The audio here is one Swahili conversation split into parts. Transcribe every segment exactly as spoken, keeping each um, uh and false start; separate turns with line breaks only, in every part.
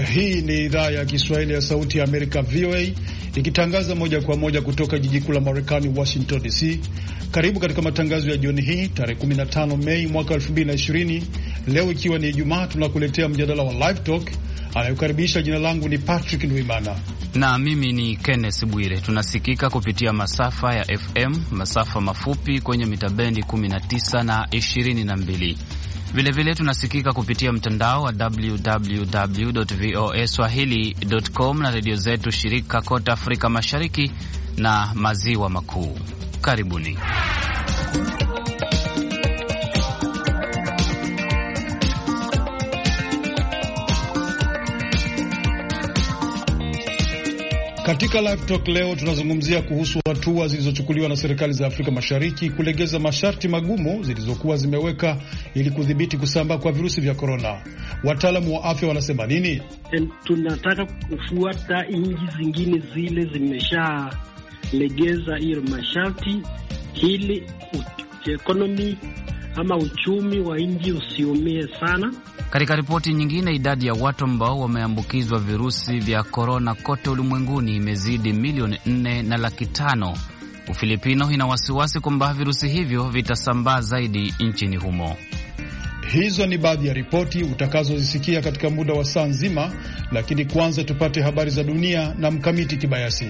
Hii ni idhaa ya Kiswahili ya Sauti ya Amerika, V O A, ikitangaza moja kwa moja kutoka jiji kuu la Marekani, Washington D C. Karibu katika matangazo ya jioni hii tarehe kumi na tano Mei mwaka elfu mbili na ishirini. Leo ikiwa ni Ijumaa, tunakuletea mjadala wa Live Talk. Anayokaribisha, jina langu ni Patrick Ndwimana
na mimi ni Kenneth Bwire. Tunasikika kupitia masafa ya F M, masafa mafupi kwenye mitabendi kumi na tisa na ishirini na mbili. Vile vile tunasikika kupitia mtandao wa w w w dot voa swahili dot com na redio zetu shirika kote Afrika Mashariki na Maziwa Makuu. Karibuni.
Katika Live Talk leo tunazungumzia kuhusu hatua zilizochukuliwa na serikali za Afrika Mashariki kulegeza masharti magumu zilizokuwa zimeweka ili kudhibiti kusambaa kwa virusi vya korona. Wataalamu wa afya wanasema nini?
Tunataka kufuata nchi zingine zile zimeshalegeza hiyo masharti ili economy ama uchumi wa nchi usiumie sana.
Katika ripoti nyingine, idadi ya watu ambao wameambukizwa virusi vya korona kote ulimwenguni imezidi milioni nne na laki tano. Ufilipino ina wasiwasi kwamba virusi hivyo vitasambaa zaidi nchini humo.
Hizo ni baadhi ya ripoti utakazozisikia katika muda wa saa nzima, lakini kwanza tupate habari za dunia na Mkamiti Kibayasi.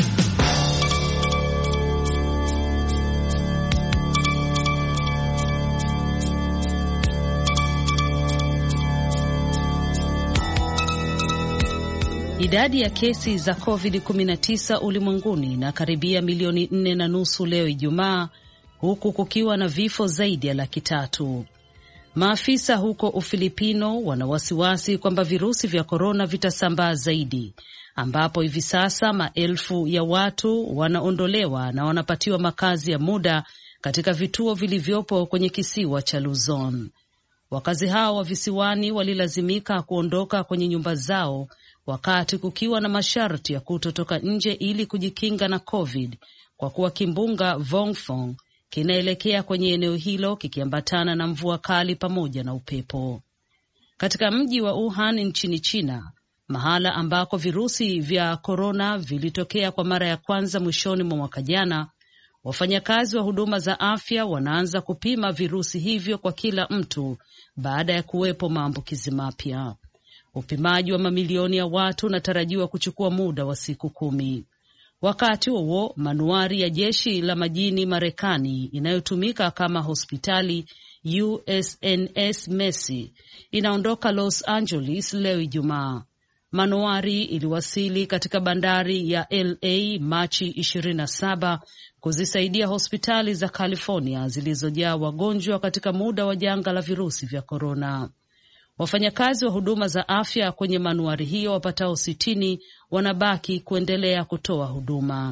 Idadi ya kesi za covid kumi na tisa ulimwenguni na karibia milioni nne na nusu leo Ijumaa, huku kukiwa na vifo zaidi ya laki tatu. Maafisa huko Ufilipino wana wasiwasi kwamba virusi vya korona vitasambaa zaidi, ambapo hivi sasa maelfu ya watu wanaondolewa na wanapatiwa makazi ya muda katika vituo vilivyopo kwenye kisiwa cha Luzon. Wakazi hao wa visiwani walilazimika kuondoka kwenye nyumba zao wakati kukiwa na masharti ya kutotoka nje ili kujikinga na COVID, kwa kuwa kimbunga Vongfong kinaelekea kwenye eneo hilo kikiambatana na mvua kali pamoja na upepo. Katika mji wa Wuhan nchini China, mahala ambako virusi vya korona vilitokea kwa mara ya kwanza mwishoni mwa mwaka jana, wafanyakazi wa huduma za afya wanaanza kupima virusi hivyo kwa kila mtu baada ya kuwepo maambukizi mapya. Upimaji wa mamilioni ya watu unatarajiwa kuchukua muda wa siku kumi. Wakati huo, manuari ya jeshi la majini Marekani inayotumika kama hospitali U S N S Mercy inaondoka Los Angeles leo Ijumaa. Manuari iliwasili katika bandari ya L A Machi ishirini na saba kuzisaidia hospitali za California zilizojaa wagonjwa katika muda wa janga la virusi vya korona. Wafanyakazi wa huduma za afya kwenye manuari hiyo wapatao sitini wanabaki kuendelea kutoa huduma.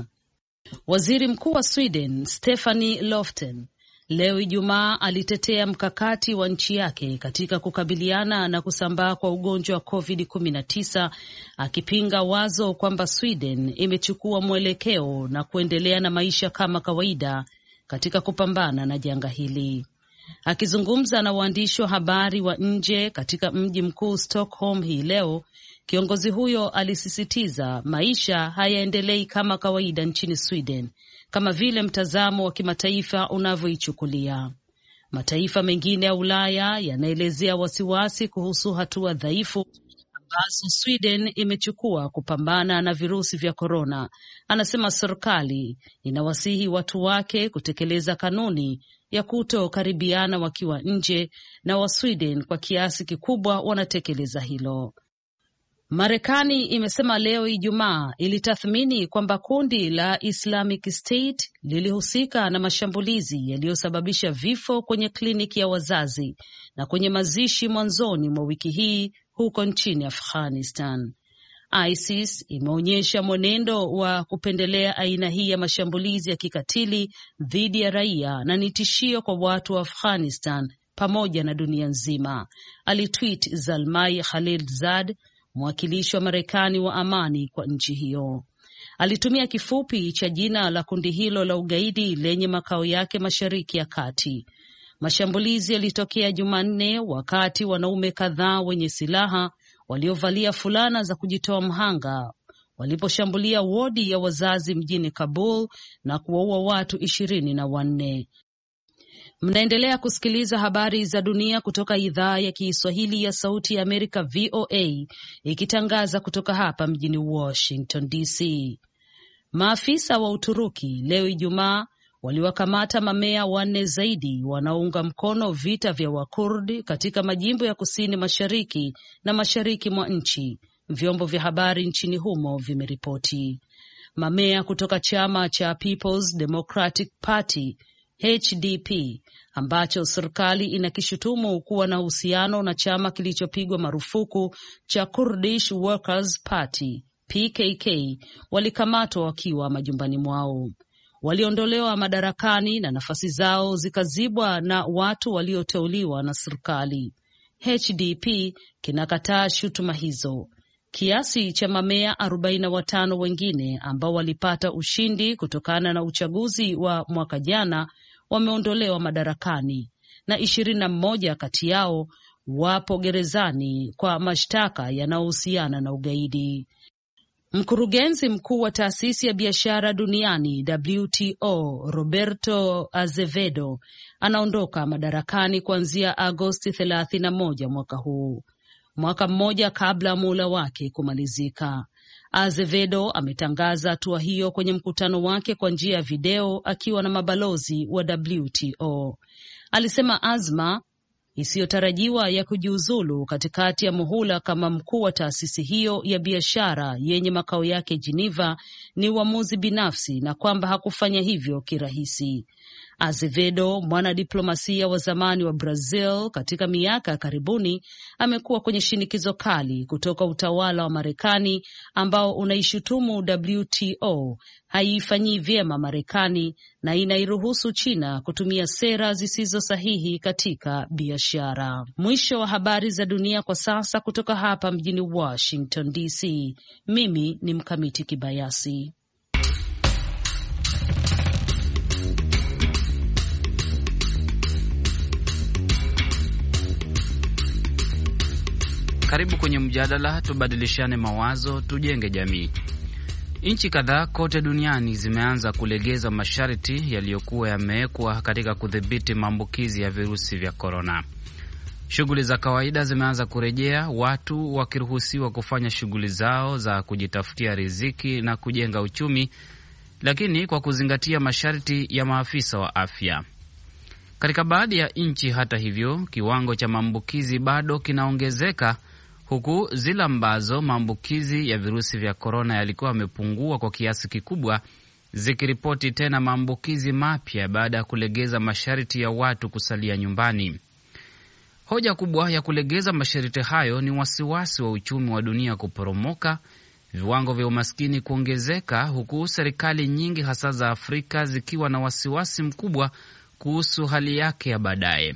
Waziri Mkuu wa Sweden Stefanie Löfven leo Ijumaa alitetea mkakati wa nchi yake katika kukabiliana na kusambaa kwa ugonjwa wa covid kumi na tisa, akipinga wazo kwamba Sweden imechukua mwelekeo na kuendelea na maisha kama kawaida katika kupambana na janga hili. Akizungumza na waandishi wa habari wa nje katika mji mkuu Stockholm hii leo, kiongozi huyo alisisitiza maisha hayaendelei kama kawaida nchini Sweden kama vile mtazamo wa kimataifa unavyoichukulia. Mataifa mengine ya Ulaya yanaelezea wasiwasi kuhusu hatua dhaifu ambazo Sweden imechukua kupambana na virusi vya korona. Anasema serikali inawasihi watu wake kutekeleza kanuni ya kutokaribiana wakiwa nje, na wa Sweden kwa kiasi kikubwa wanatekeleza hilo. Marekani imesema leo Ijumaa ilitathmini kwamba kundi la Islamic State lilihusika na mashambulizi yaliyosababisha vifo kwenye kliniki ya wazazi na kwenye mazishi mwanzoni mwa wiki hii huko nchini Afghanistan. ISIS imeonyesha mwenendo wa kupendelea aina hii ya mashambulizi ya kikatili dhidi ya raia na ni tishio kwa watu wa Afghanistan pamoja na dunia nzima, alitweet Zalmai Khalilzad, mwakilishi wa Marekani wa amani kwa nchi hiyo. Alitumia kifupi cha jina la kundi hilo la ugaidi lenye makao yake Mashariki ya Kati. Mashambulizi yalitokea Jumanne wakati wanaume kadhaa wenye silaha waliovalia fulana za kujitoa mhanga waliposhambulia wodi ya wazazi mjini Kabul na kuwaua watu ishirini na wanne. Mnaendelea kusikiliza habari za dunia kutoka idhaa ya Kiswahili ya Sauti ya Amerika V O A ikitangaza kutoka hapa mjini Washington D C. Maafisa wa Uturuki leo Ijumaa waliwakamata mamea wanne zaidi wanaounga mkono vita vya Wakurdi katika majimbo ya kusini mashariki na mashariki mwa nchi, vyombo vya habari nchini humo vimeripoti. Mamea kutoka chama cha People's Democratic Party H D P ambacho serikali inakishutumu kuwa na uhusiano na chama kilichopigwa marufuku cha Kurdish Workers Party P K K walikamatwa wakiwa majumbani mwao. Waliondolewa madarakani na nafasi zao zikazibwa na watu walioteuliwa na serikali. H D P kinakataa shutuma hizo. Kiasi cha mamea arobaini na watano wengine ambao walipata ushindi kutokana na uchaguzi wa mwaka jana wameondolewa madarakani na ishirini na mmoja kati yao wapo gerezani kwa mashtaka yanayohusiana na ugaidi. Mkurugenzi mkuu wa taasisi ya biashara duniani W T O Roberto Azevedo anaondoka madarakani kuanzia Agosti thelathini na moja mwaka huu, mwaka mmoja kabla muhula wake kumalizika. Azevedo ametangaza hatua hiyo kwenye mkutano wake kwa njia ya video akiwa na mabalozi wa W T O. Alisema azma isiyotarajiwa ya kujiuzulu katikati ya muhula kama mkuu wa taasisi hiyo ya biashara yenye makao yake Geneva ni uamuzi binafsi na kwamba hakufanya hivyo kirahisi. Azevedo, mwanadiplomasia wa zamani wa Brazil katika miaka ya karibuni, amekuwa kwenye shinikizo kali kutoka utawala wa Marekani ambao unaishutumu W T O haifanyi vyema Marekani na inairuhusu China kutumia sera zisizo sahihi katika biashara. Mwisho wa habari za dunia kwa sasa kutoka hapa mjini Washington D C. Mimi ni Mkamiti Kibayasi.
Karibu kwenye mjadala, tubadilishane mawazo, tujenge jamii. Nchi kadhaa kote duniani zimeanza kulegeza masharti yaliyokuwa yamewekwa katika kudhibiti maambukizi ya virusi vya korona. Shughuli za kawaida zimeanza kurejea, watu wakiruhusiwa kufanya shughuli zao za kujitafutia riziki na kujenga uchumi, lakini kwa kuzingatia masharti ya maafisa wa afya. Katika baadhi ya nchi, hata hivyo, kiwango cha maambukizi bado kinaongezeka, huku zile ambazo maambukizi ya virusi vya korona yalikuwa yamepungua kwa kiasi kikubwa zikiripoti tena maambukizi mapya baada ya kulegeza masharti ya watu kusalia nyumbani. Hoja kubwa ya kulegeza masharti hayo ni wasiwasi wa uchumi wa dunia kuporomoka, viwango vya umaskini kuongezeka, huku serikali nyingi hasa za Afrika zikiwa na wasiwasi mkubwa kuhusu hali yake ya baadaye.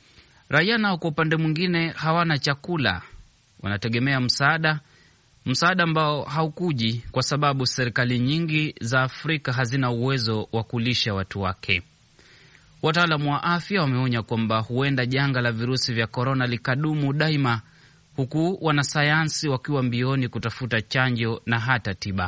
Raia nao kwa upande mwingine hawana chakula, wanategemea msaada, msaada ambao haukuji kwa sababu serikali nyingi za Afrika hazina uwezo wa kulisha watu wake. Wataalamu wa afya wameonya kwamba huenda janga la virusi vya korona likadumu daima, huku wanasayansi wakiwa mbioni kutafuta chanjo na hata tiba.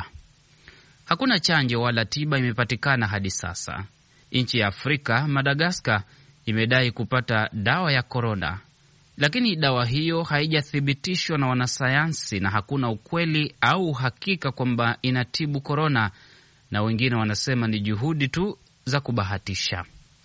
Hakuna chanjo wala tiba imepatikana hadi sasa. Nchi ya Afrika, Madagascar, imedai kupata dawa ya korona, lakini dawa hiyo haijathibitishwa na wanasayansi na hakuna ukweli au uhakika kwamba inatibu korona, na wengine wanasema ni juhudi tu za kubahatisha.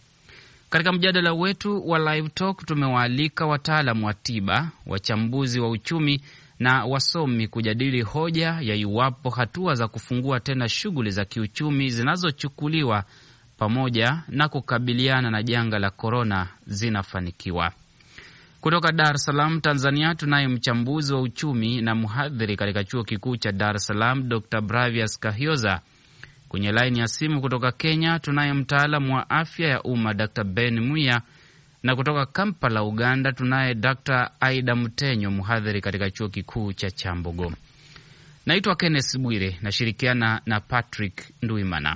Katika mjadala wetu wa Live Talk tumewaalika wataalamu wa tiba, wachambuzi wa uchumi na wasomi kujadili hoja ya iwapo hatua za kufungua tena shughuli za kiuchumi zinazochukuliwa pamoja na kukabiliana na janga la korona zinafanikiwa. Kutoka Dar es Salaam, Tanzania, tunaye mchambuzi wa uchumi na mhadhiri katika chuo kikuu cha Dar es Salaam, Doctor Bravias Kahioza. Kwenye laini ya simu kutoka Kenya, tunaye mtaalamu wa afya ya umma Doctor Ben Muya, na kutoka Kampala, Uganda, tunaye Doctor Aida Mutenyo, mhadhiri katika chuo kikuu cha Chambogo. Naitwa Kenneth Bwire, nashirikiana na Patrick Nduimana.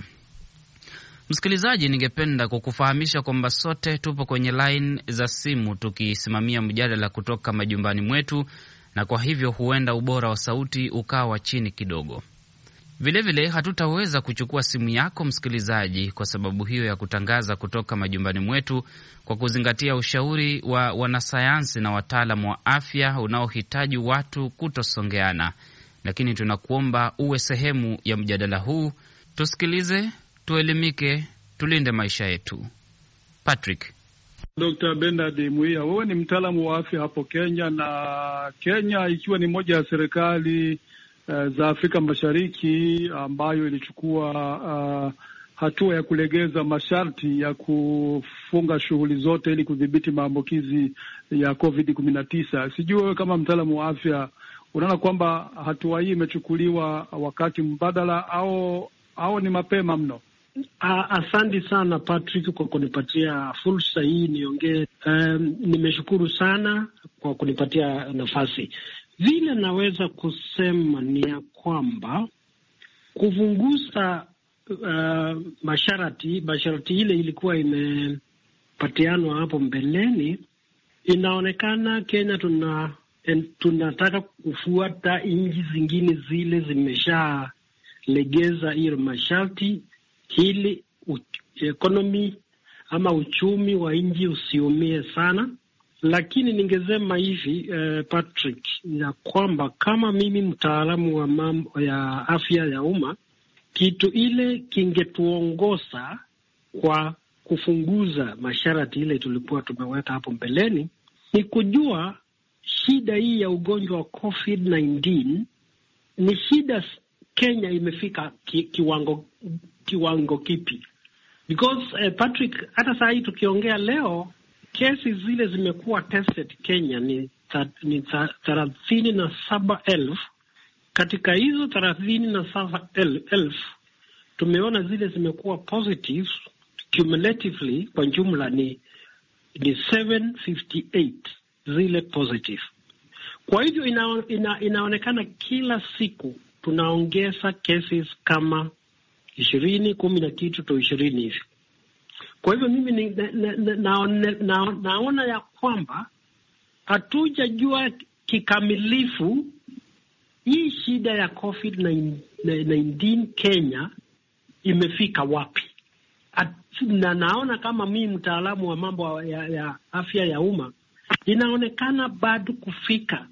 Msikilizaji, ningependa kukufahamisha kwamba sote tupo kwenye line za simu tukisimamia mjadala kutoka majumbani mwetu, na kwa hivyo huenda ubora wa sauti ukawa chini kidogo. Vilevile hatutaweza kuchukua simu yako msikilizaji, kwa sababu hiyo ya kutangaza kutoka majumbani mwetu, kwa kuzingatia ushauri wa wanasayansi na wataalamu wa afya unaohitaji watu kutosongeana. Lakini tunakuomba uwe sehemu ya mjadala huu, tusikilize, tuelimike, tulinde maisha yetu. Patrick.
Doctor Bernard Muia, wewe ni mtaalamu wa afya hapo Kenya, na Kenya ikiwa ni moja ya serikali uh, za Afrika Mashariki ambayo ilichukua uh, hatua ya kulegeza masharti ya kufunga shughuli zote ili kudhibiti maambukizi ya covid kumi na tisa. Sijui wewe kama mtaalamu wa afya unaona kwamba hatua hii imechukuliwa wakati mbadala au au ni mapema mno?
Asante sana Patrick kwa kunipatia fursa hii niongee. Um, nimeshukuru sana kwa kunipatia nafasi. Vile naweza kusema ni ya kwamba kupunguza uh, masharti masharti ile ilikuwa imepatianwa hapo mbeleni, inaonekana Kenya tuna en, tunataka kufuata nchi zingine zile zimesha legeza hiyo masharti ili economy ama uchumi wa nchi usiumie sana. Lakini ningesema hivi eh, Patrick, ya kwamba kama mimi mtaalamu wa mambo ya afya ya umma, kitu ile kingetuongoza kwa kufunguza masharti ile tulikuwa tumeweka hapo mbeleni ni kujua shida hii ya ugonjwa wa covid kumi na tisa ni shida Kenya imefika ki, kiwango kiwango kipi? Because uh, Patrick, hata saa hii tukiongea leo, kesi zile zimekuwa tested Kenya ni ta, ni thelathini na saba elfu. Katika hizo thelathini na saba elfu tumeona zile zimekuwa positive cumulatively, kwa jumla ni ni seven hundred fifty eight zile positive. Kwa hivyo ina, ina, inaonekana kila siku tunaongeza cases kama ishirini, kumi na kitu to ishirini hivi. Kwa hivyo mimi ni, na, na, na, na, na, naona ya kwamba hatujajua kikamilifu hii shida ya covid kumi na tisa Kenya imefika wapi. At, na naona kama mimi mtaalamu wa mambo ya, ya afya ya umma, inaonekana bado kufika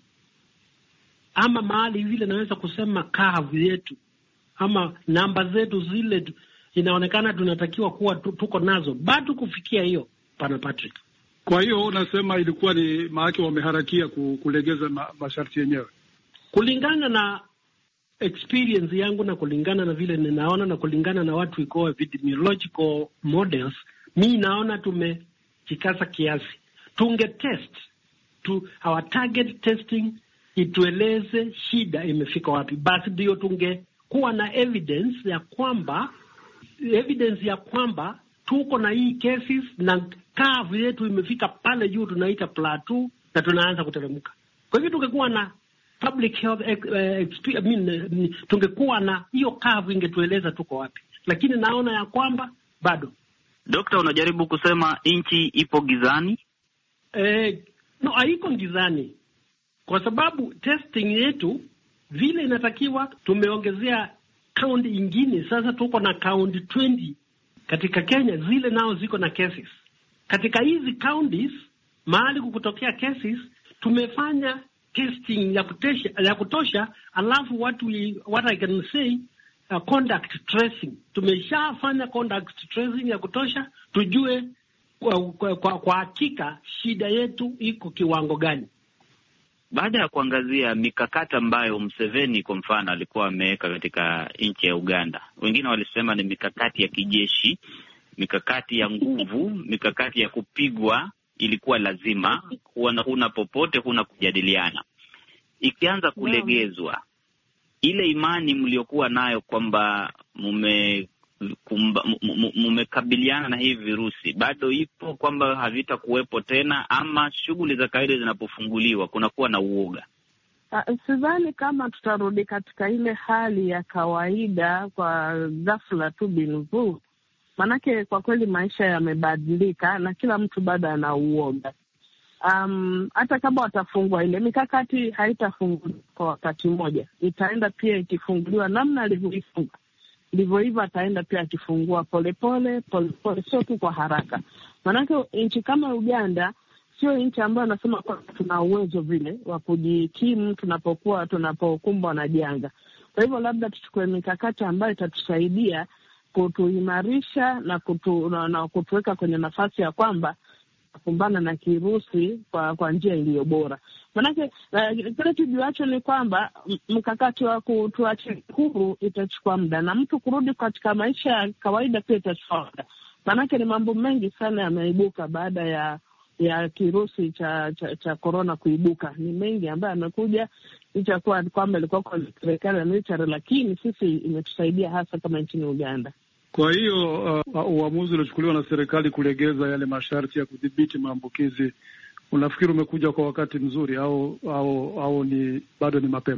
ama mahali vile naweza kusema curve yetu ama namba zetu zile inaonekana tunatakiwa kuwa tuko nazo bado kufikia hiyo, pana Patrick.
Kwa hiyo unasema ilikuwa ni maana wameharakia kulegeza ma, masharti yenyewe?
Kulingana na experience yangu na kulingana na vile ninaona na kulingana na watu iko epidemiological models, mimi naona tumejikaza kiasi. Tunge test to our target testing itueleze shida imefika wapi, basi ndio tungekuwa na evidence ya kwamba evidence ya kwamba tuko na hii cases na curve yetu imefika pale juu tunaita plateau na tunaanza kuteremka. Kwa hivyo tungekuwa na public health uh, I mean, tungekuwa na hiyo curve ingetueleza tuko wapi, lakini naona ya kwamba bado.
Dokta, unajaribu kusema nchi ipo gizani?
Eh, no, haiko gizani. Kwa sababu testing yetu vile inatakiwa tumeongezea count ingine. Sasa tuko na count twenty katika Kenya, zile nao ziko na cases. Katika hizi counties mahali kukutokea cases tumefanya testing ya kutosha, ya kutosha alafu watu what I can say uh, contact tracing. Tumeshafanya contact tracing ya kutosha tujue kwa, kwa, kwa, kwa hakika shida yetu iko kiwango gani.
Baada ya kuangazia mikakati ambayo Museveni kwa mfano alikuwa ameweka katika nchi ya Uganda, wengine walisema ni mikakati ya kijeshi, mikakati ya nguvu, mikakati ya kupigwa, ilikuwa lazima, huna, huna popote, huna kujadiliana. Ikianza kulegezwa, ile imani mliokuwa nayo kwamba mume mumekabiliana na hii virusi bado ipo, kwamba havita kuwepo tena, ama shughuli za kawaida zinapofunguliwa kunakuwa na uoga?
Uh, sidhani kama tutarudi katika ile hali ya kawaida kwa ghafla tu binvu. Manake kwa kweli maisha yamebadilika na kila mtu bado ana uoga. um, hata kama watafungua, ile mikakati haitafunguliwa kwa wakati mmoja, itaenda pia ikifunguliwa namna alivyoifunga ndivyo hivyo ataenda pia akifungua polepole polepole, sio tu kwa haraka. Maanake nchi kama Uganda sio nchi ambayo anasema kwamba tuna uwezo vile wa kujikimu tunapokuwa tunapokumbwa na janga. Kwa hivyo labda tuchukue mikakati ambayo itatusaidia kutuimarisha na, kutu, na, na kutuweka kwenye nafasi ya kwamba kumbana na kirusi kwa, kwa njia iliyo bora. Manake kile uh, tujuacho ni kwamba mkakati wa kutuacha huru itachukua muda, na mtu kurudi katika maisha ya kawaida pia itachukua muda. Manake ni mambo mengi sana yameibuka baada ya ya kirusi cha cha, cha corona kuibuka. Ni mengi ambayo yamekuja, licha kuwa kwamba ilikuwa kwa serikali ya military, lakini sisi imetusaidia hasa kama nchini Uganda.
Kwa hiyo uh, uamuzi uliochukuliwa na serikali kulegeza yale masharti ya kudhibiti maambukizi, unafikiri umekuja kwa wakati mzuri au au au ni bado ni mapema?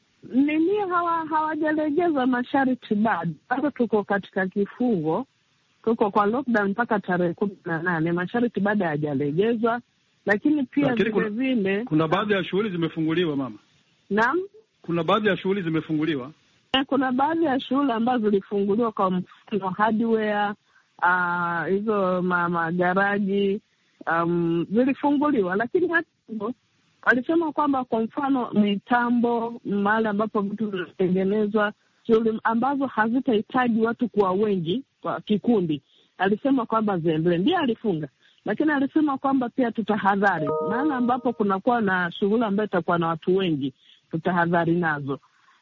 Nini, hawa hawajalegeza masharti bado. Bado tuko katika kifungo, tuko kwa lockdown mpaka tarehe kumi na nane. Masharti bado hayajalegezwa, lakini pia vile kuna, vile
kuna baadhi ya shughuli zimefunguliwa mama. Naam, kuna baadhi ya shughuli zimefunguliwa.
Kuna baadhi ya shule ambazo zilifunguliwa, kwa mfano hardware, uh, hizo magaraji um, zilifunguliwa, lakini hata hivyo walisema kwamba kwa mfano mitambo, mahali ambapo vitu vinatengenezwa, shule ambazo hazitahitaji watu kuwa wengi kwa kikundi, alisema kwamba ziendelee. Ndiye alifunga, lakini alisema kwamba pia tutahadhari, maana ambapo kunakuwa na shughuli ambayo itakuwa na watu wengi, tutahadhari nazo.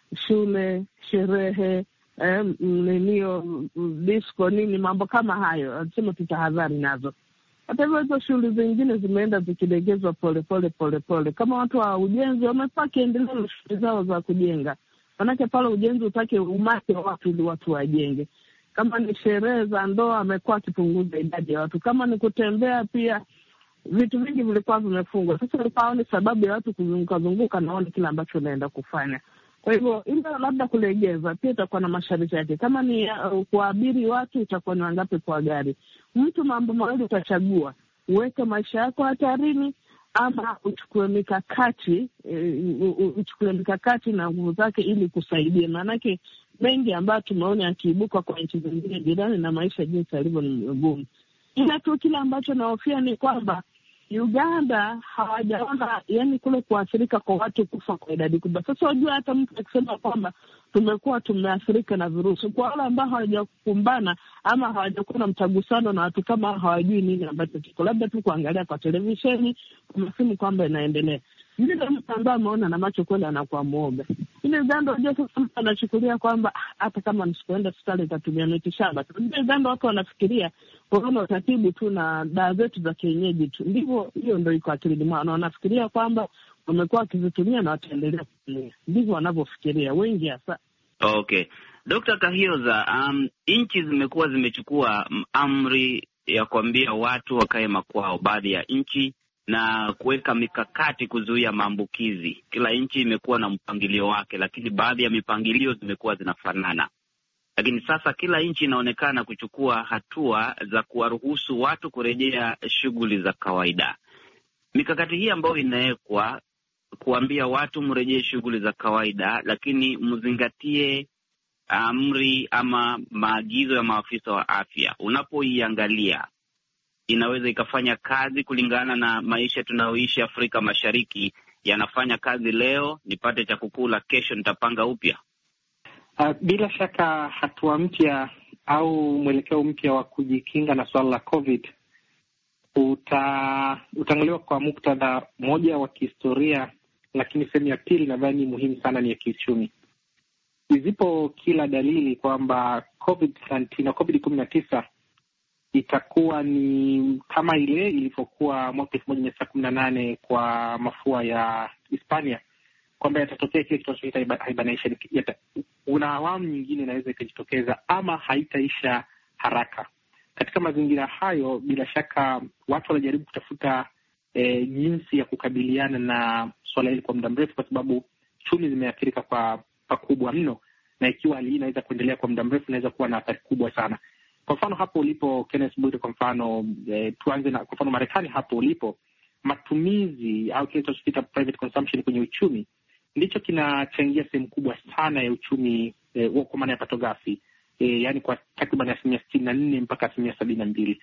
Shule, sherehe, eh, ninio, disco, nini, mambo kama hayo, alisema tutahadhari nazo. Hata hivyo hizo shughuli zingine zimeenda zikilegezwa pole pole pole pole. Kama watu wa ujenzi wamekuwa wakiendelea na shughuli zao za kujenga, manake pale ujenzi utake umati wa watu ili watu wajenge. Kama ni sherehe za ndoa, amekuwa akipunguza idadi ya watu. Kama ni kutembea pia, vitu vingi vilikuwa vimefungwa. Sasa ilikuwa ni sababu ya watu kuzunguka zunguka naone kile ambacho unaenda kufanya. Kwa hivyo ila labda kulegeza pia itakuwa na masharti yake. Kama ni uh, kuabiri watu, itakuwa ni wangapi kwa gari. Mtu mambo mawili utachagua, uweke maisha yako hatarini ama uchukue mikakati uh, uchukue mikakati na nguvu zake ili kusaidia. Maanake mengi ambayo tumeona yakiibuka kwa nchi zingine jirani na maisha jinsi yalivyo ni ngumu. Ila tu kile ambacho nahofia ni kwamba Uganda hawajaona, yani kule kuathirika kwa watu kufa kwa idadi kubwa. Sasa wajua, hata mtu akisema kwamba tumekuwa tumeathirika na virusi, kwa wale ambao hawajakumbana ama hawajakuwa na mtagusano na watu kama, hawajui nini ambacho kiko, labda tu kuangalia kwa televisheni, kwa simu kwamba inaendelea. Ndio mtu ambaye ameona na macho kweli anakuwa muoga. Ile Uganda wajua sasa mtu anachukulia kwamba hata kama nisipoenda hospitali itatumia miti shamba. Ndio Uganda watu wanafikiria corona utatibu tu na dawa zetu za kienyeji tu. Ndivyo, hiyo ndio iko akilini mwao, na wanafikiria kwamba wamekuwa wakizitumia na wataendelea kutumia. Ndivyo wanavyofikiria wengi hasa.
Okay. Dokta Kahioza, um, nchi zimekuwa zimechukua amri ya kuambia watu wakae makwao, baadhi ya nchi, na kuweka mikakati kuzuia maambukizi. Kila nchi imekuwa na mpangilio wake, lakini baadhi ya mipangilio zimekuwa zinafanana. Lakini sasa kila nchi inaonekana kuchukua hatua za kuwaruhusu watu kurejea shughuli za kawaida. Mikakati hii ambayo inawekwa kuambia watu mrejee shughuli za kawaida, lakini mzingatie amri ama maagizo ya maafisa wa afya, unapoiangalia inaweza ikafanya kazi kulingana na maisha tunayoishi Afrika Mashariki. Yanafanya kazi leo, nipate cha kukula, kesho nitapanga upya.
Uh, bila shaka hatua mpya au mwelekeo mpya wa kujikinga na swala la COVID uta utaangaliwa kwa muktadha moja wa kihistoria, lakini sehemu ya pili nadhani muhimu sana ni ya kiuchumi. Zipo kila dalili kwamba COVID na COVID kumi na tisa itakuwa ni kama ile ilivyokuwa mwaka elfu moja mia tisa kumi na nane kwa mafua ya Hispania, kwamba yatatokea kile kinachoitwa hibernation. Una awamu nyingine inaweza ikajitokeza ama haitaisha haraka. Katika mazingira hayo, bila shaka watu wanajaribu kutafuta e, jinsi ya kukabiliana na swala hili kwa muda mrefu, kwa sababu chumi zimeathirika kwa pakubwa mno, na ikiwa hali hii inaweza kuendelea kwa muda mrefu inaweza kuwa na athari kubwa sana. Kwa mfano hapo ulipo Kenneth Bwire, kwa mfano e, tuanze na kwa mfano Marekani. Hapo ulipo matumizi au kile tunachokiita private consumption kwenye uchumi ndicho kinachangia sehemu kubwa sana ya uchumi eh, kwa maana ya pato ghafi, eh, yani kwa takriban asilimia sitini na nne mpaka asilimia sabini na mbili.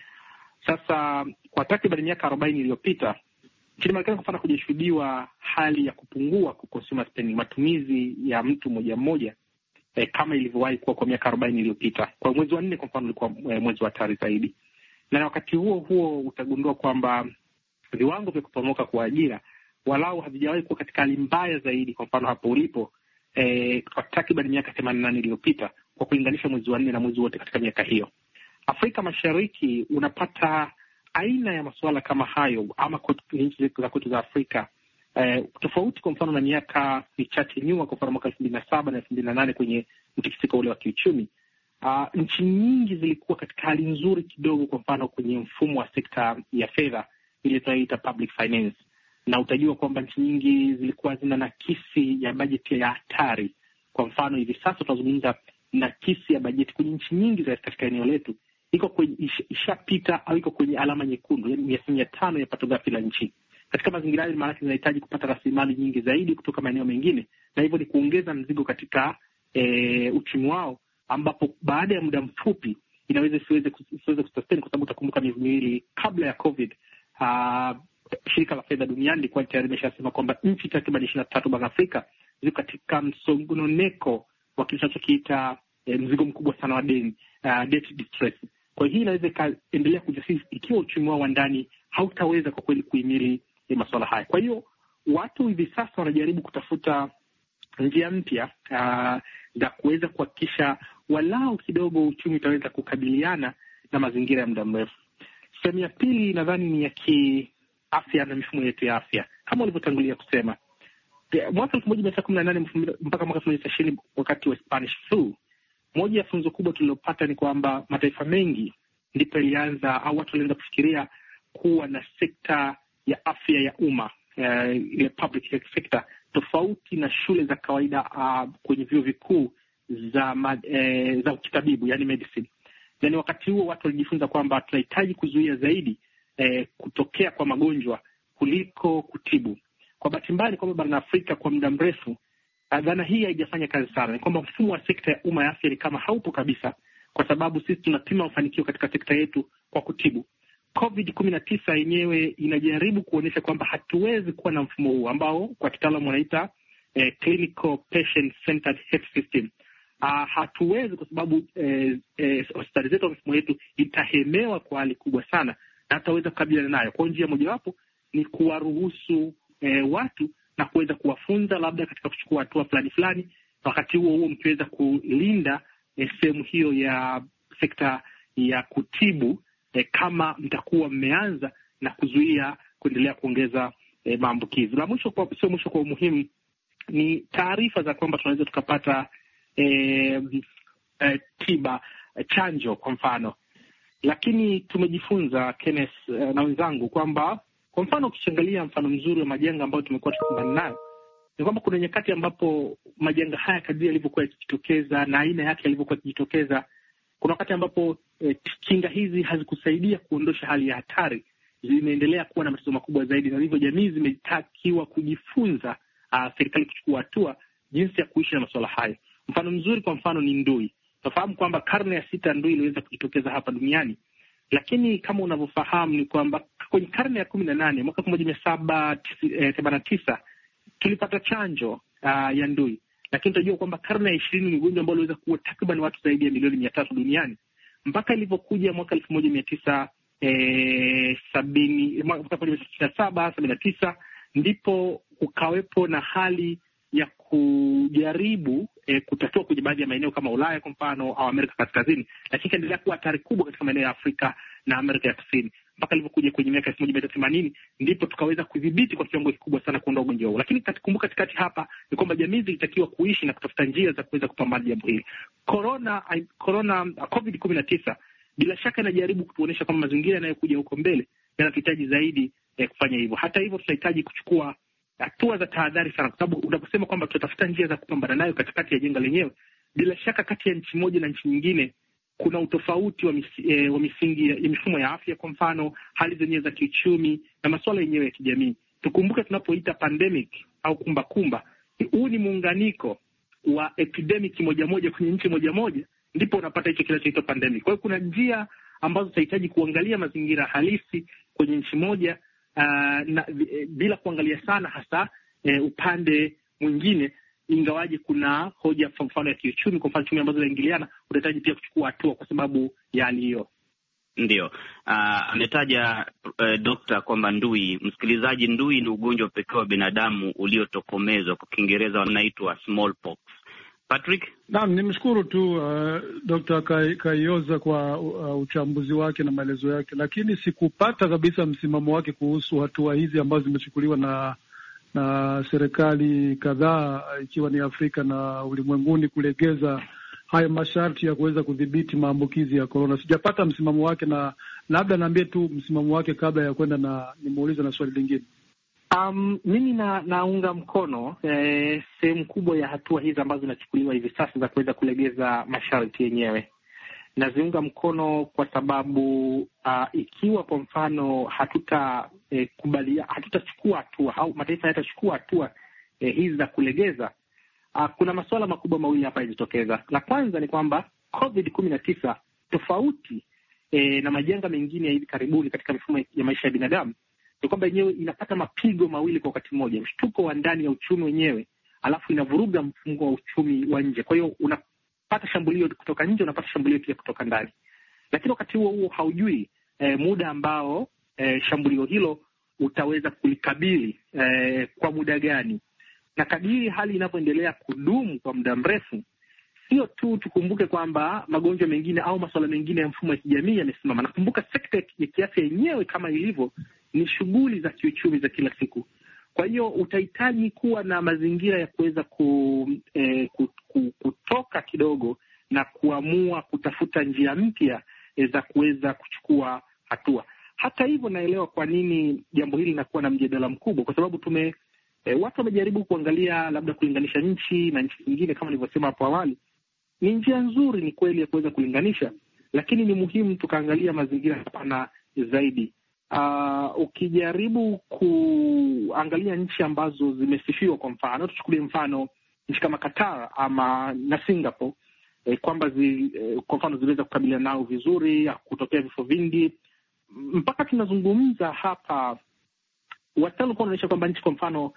Sasa kwa takriban miaka arobaini iliyopita nchini Marekani kwa mfano kujishuhudiwa hali ya kupungua kwa consumer spending, matumizi ya mtu mmoja mmoja eh, kama ilivyowahi kuwa kwa miaka arobaini iliyopita. Kwa mwezi wa nne kwa mfano ulikuwa eh, mwezi wa hatari zaidi, na wakati huo huo utagundua kwamba viwango vya kuporomoka kwa ajira walau havijawahi kuwa katika hali mbaya zaidi, kwa mfano hapo ulipo eh, kwa takriban miaka themanini na nane iliyopita kwa kulinganisha mwezi wa nne na mwezi wote katika miaka hiyo. Afrika Mashariki unapata aina ya masuala kama hayo ama nchi za kwetu za Afrika eh, tofauti kwa mfano na miaka michache nyuma, kwa mfano mwaka elfu mbili na saba na elfu mbili na nane kwenye mtikisiko ule wa kiuchumi. Uh, nchi nyingi zilikuwa katika hali nzuri kidogo, kwa mfano kwenye mfumo wa sekta ya fedha ile tunaita public finance, na utajua kwamba nchi nyingi zilikuwa zina nakisi ya bajeti ya hatari. Kwa mfano hivi sasa tunazungumza nakisi ya bajeti kwenye nchi nyingi za katika eneo letu iko kwenye ishapita au iko kwenye alama nyekundu, yaani asilimia tano ya pato ghafi la nchi. Katika mazingira hayo maana zinahitaji kupata rasilimali nyingi zaidi kutoka maeneo mengine, na hivyo ni kuongeza mzigo katika e, uchumi wao, ambapo baada ya muda mfupi inaweza isiweze isiweze kusustain, kwa sababu utakumbuka miezi miwili kabla ya COVID uh, shirika la fedha duniani lilikuwa tayari limeshasema kwamba nchi takriban ishirini na tatu barani Afrika ziko katika msongoneko wa kile tunachokiita eh, mzigo mkubwa sana wa deni, uh, debt distress. Kwa hiyo hii inaweza ikaendelea kujasisi ikiwa uchumi wao wa ndani hautaweza kwa kweli kuhimili eh, masuala haya. Kwa hiyo watu hivi sasa wanajaribu kutafuta njia mpya uh, za kuweza kuhakikisha walau kidogo uchumi utaweza kukabiliana na mazingira ya muda mrefu. Sehemu ya pili nadhani ni ya kiafya na mifumo yetu ya afya. Kama ulivyotangulia kusema, mwaka elfu moja mia tisa kumi na nane mpaka mwaka elfu moja mia tisa ishirini wakati wa Spanish flu, moja ya funzo kubwa tulilopata ni kwamba mataifa mengi ndipo ilianza au watu walianza kufikiria kuwa na sekta ya afya ya umma, uh, ile public health sector, tofauti na shule za kawaida uh, kwenye vyuo vikuu za ma, eh, za kitabibu, yani medicine. Yani wakati huo watu walijifunza kwamba tunahitaji kuzuia zaidi eh, kutokea kwa magonjwa kuliko kutibu. Kwa bahati mbaya ni kwamba barani Afrika kwa muda mrefu dhana hii haijafanya kazi sana. Ni kwamba mfumo wa sekta ya umma ya afya ni kama haupo kabisa, kwa sababu sisi tunapima mafanikio katika sekta yetu kwa kutibu. covid kumi na tisa yenyewe inajaribu kuonyesha kwamba hatuwezi kuwa na mfumo huu ambao kwa kitaalamu wanaita eh, clinical patient centered health system. Uh, hatuwezi kwa sababu eh, eh, hospitali zetu, mfumo yetu itahemewa kwa hali kubwa sana na hataweza kukabiliana nayo. Kwa njia mojawapo ni kuwaruhusu eh, watu na kuweza kuwafunza labda katika kuchukua hatua fulani fulani, wakati huo huo mkiweza kulinda eh, sehemu hiyo ya sekta ya kutibu eh, kama mtakuwa mmeanza na kuzuia kuendelea kuongeza eh, maambukizi. Na mwisho kwa sio mwisho kwa umuhimu ni taarifa za kwamba tunaweza tukapata eh, eh, tiba eh, chanjo kwa mfano. Lakini tumejifunza Kenneth eh, na wenzangu kwamba kwa mfano ukishangalia mfano mzuri wa majanga ambayo tumekuwa tukikumbana nayo ni kwamba kuna nyakati ambapo majanga haya kadri yalivyokuwa yakijitokeza na aina yake yalivyokuwa yakijitokeza, kuna wakati ambapo eh, kinga hizi hazikusaidia kuondosha hali ya hatari, zimeendelea kuwa na matatizo makubwa zaidi, na hivyo jamii zimetakiwa kujifunza, uh, serikali kuchukua hatua jinsi ya kuishi na masuala hayo. Mfano mzuri kwa mfano ni ndui. Tunafahamu kwamba karne ya sita ndui iliweza kujitokeza hapa duniani, lakini kama unavyofahamu ni kwamba kwenye karne ya kumi na nane mwaka elfu moja mia saba themanini na tisa tulipata chanjo uh, ya ndui, lakini tunajua kwamba karne ya ishirini ni ugonjwa ambao uliweza kuwa takriban watu zaidi ya milioni mia tatu duniani, mpaka ilivyokuja mwaka elfu moja mia tisa sabini mwaka elfu moja mia tisa sitini na saba sabini na tisa ndipo ukawepo na hali ya kujaribu eh, kutatua kwenye baadhi ya maeneo kama Ulaya kwa mfano au Amerika Kaskazini, lakini kaendelea kuwa hatari kubwa katika maeneo ya Afrika na Amerika ya Kusini, mpaka ilivyokuja kwenye miaka elfu moja mia tisa themanini ndipo tukaweza kudhibiti kwa kiwango kikubwa sana kuondoa ugonjwa huu. Lakini kumbuka katikati hapa ni kwamba jamii zilitakiwa kuishi na kutafuta njia za kuweza kupambana jambo hili. Corona corona covid kumi na tisa bila shaka inajaribu kutuonyesha kwamba mazingira yanayokuja huko mbele yanatuhitaji zaidi eh, kufanya hivyo. Hata hivyo tunahitaji kuchukua hatua za tahadhari sana, kwa sababu unaposema kwamba tutatafuta njia za kupambana nayo katikati ya janga lenyewe, bila shaka kati ya nchi moja na nchi nyingine kuna utofauti wa, misi, eh, wa misingi ya mifumo ya afya, kwa mfano hali zenyewe za kiuchumi na masuala yenyewe ya kijamii. Tukumbuke tunapoita pandemic au kumbakumba, huu ni muunganiko wa epidemic moja moja kwenye nchi moja moja, ndipo unapata hicho kinachoitwa pandemic. Kwa hiyo kuna njia ambazo tutahitaji kuangalia mazingira halisi kwenye nchi moja, uh, na bila kuangalia sana hasa uh, upande mwingine, ingawaje kuna hoja kwa mfano ya kiuchumi, kwa mfano chumi ambazo zinaingiliana, utahitaji pia kuchukua hatua kwa sababu ya hali hiyo.
Ndio. Uh, ametaja uh, dokta kwamba ndui, msikilizaji, ndui ni ugonjwa pekee wa binadamu uliotokomezwa, kwa Kiingereza wanaitwa smallpox. Patrick?
Naam, nimshukuru tu uh, Dokta Kayoza kwa uh, uchambuzi wake na maelezo yake, lakini sikupata kabisa msimamo wake kuhusu hatua hizi ambazo zimechukuliwa na na serikali kadhaa ikiwa ni Afrika na ulimwenguni kulegeza haya masharti ya kuweza kudhibiti maambukizi ya korona. Sijapata msimamo wake, na labda naambie tu msimamo wake kabla ya kwenda na nimuulize na swali lingine.
Um, mimi na naunga mkono eh, sehemu kubwa ya hatua hizi ambazo zinachukuliwa hivi sasa za kuweza kulegeza masharti yenyewe. Naziunga mkono kwa sababu uh, ikiwa kwa mfano hatuta eh, kubalia hatutachukua hatua au mataifa hayatachukua hatua eh, hizi za kulegeza, uh, kuna masuala makubwa mawili hapa yajitokeza. La kwanza ni kwamba COVID kumi na tisa tofauti eh, na majanga mengine ya hivi karibuni katika mifumo ya maisha ya binadamu ni kwamba yenyewe inapata mapigo mawili kwa wakati mmoja, mshtuko wa ndani ya uchumi wenyewe, alafu inavuruga mfungo wa uchumi wa nje. Kwa hiyo unapata shambulio kutoka nje, unapata shambulio pia kutoka ndani, lakini wakati huo huo haujui eh, muda ambao eh, shambulio hilo utaweza kulikabili eh, kwa muda gani. Na kadiri hali inavyoendelea kudumu kwa muda mrefu, sio tu tukumbuke kwamba magonjwa mengine au masuala mengine ya mfumo wa kijamii yamesimama. Nakumbuka sekta ya kiafya yenyewe kama ilivyo ni shughuli za kiuchumi za kila siku. Kwa hiyo utahitaji kuwa na mazingira ya kuweza ku, eh, kutoka kidogo na kuamua kutafuta njia mpya eh, za kuweza kuchukua hatua. Hata hivyo, naelewa kwa nini jambo hili linakuwa na mjadala mkubwa, kwa sababu tume eh, watu wamejaribu kuangalia labda kulinganisha nchi na nchi zingine. Kama nilivyosema hapo awali, ni njia nzuri, ni kweli, ya kuweza kulinganisha, lakini ni muhimu tukaangalia mazingira hapana zaidi. Uh, ukijaribu kuangalia nchi ambazo zimesifiwa, kwa mfano tuchukulie mfano nchi kama Qatar ama na Singapore, eh, kwamba zi, eh, kwa mfano ziliweza kukabiliana nao vizuri, kutokea vifo vingi. Mpaka tunazungumza hapa, watu walikuwa wanaonyesha kwamba nchi kwa mfano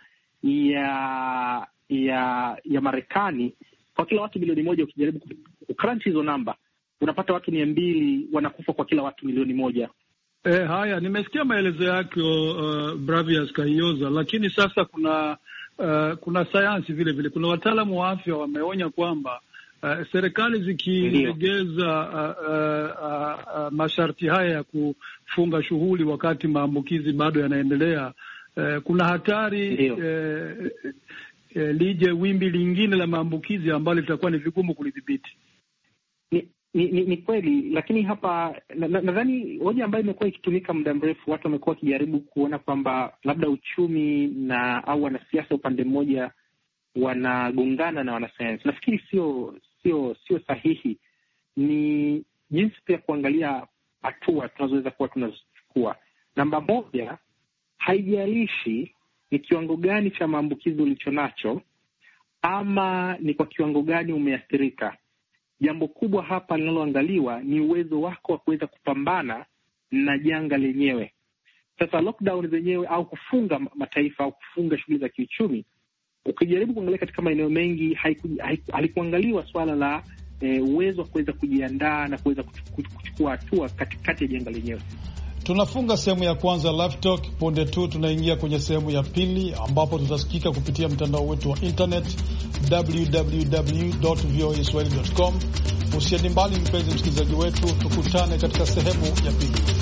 ya ya ya Marekani, kwa kila watu milioni moja, ukijaribu kucrunch hizo namba, unapata watu mia mbili wanakufa kwa kila watu milioni moja.
Eh, haya nimesikia maelezo yake uh, Bravias Kayoza, lakini sasa kuna uh, kuna sayansi vile vile, kuna wataalamu wa afya wameonya kwamba uh, serikali zikilegeza uh, uh, uh, uh, masharti haya ya kufunga shughuli wakati maambukizi bado yanaendelea, uh, kuna hatari uh, uh, lije wimbi lingine la maambukizi ambalo litakuwa ni vigumu kulidhibiti.
Ni, ni, ni kweli, lakini hapa nadhani na, hoja ambayo imekuwa ikitumika muda mrefu, watu wamekuwa wakijaribu kuona kwamba labda uchumi na au wanasiasa upande mmoja wanagongana na wanasayansi. Nafikiri sio sio sio sahihi. Ni jinsi pia kuangalia hatua tunazoweza kuwa tunazichukua. Namba moja, haijalishi ni kiwango gani cha maambukizi ulicho nacho ama ni kwa kiwango gani umeathirika. Jambo kubwa hapa linaloangaliwa ni uwezo wako wa kuweza kupambana na janga lenyewe. Sasa lockdown zenyewe au kufunga mataifa au kufunga shughuli za kiuchumi, ukijaribu kuangalia katika maeneo mengi halikuangaliwa swala la e, uwezo wa kuweza kujiandaa na kuweza kuchukua hatua katikati ya janga lenyewe.
Tunafunga sehemu ya kwanza Live Talk. Punde tu tunaingia kwenye sehemu ya pili ambapo tutasikika kupitia mtandao wetu wa internet w w w dot v o a swahili dot com. Usiende mbali mpenzi msikilizaji wetu, tukutane katika sehemu ya pili.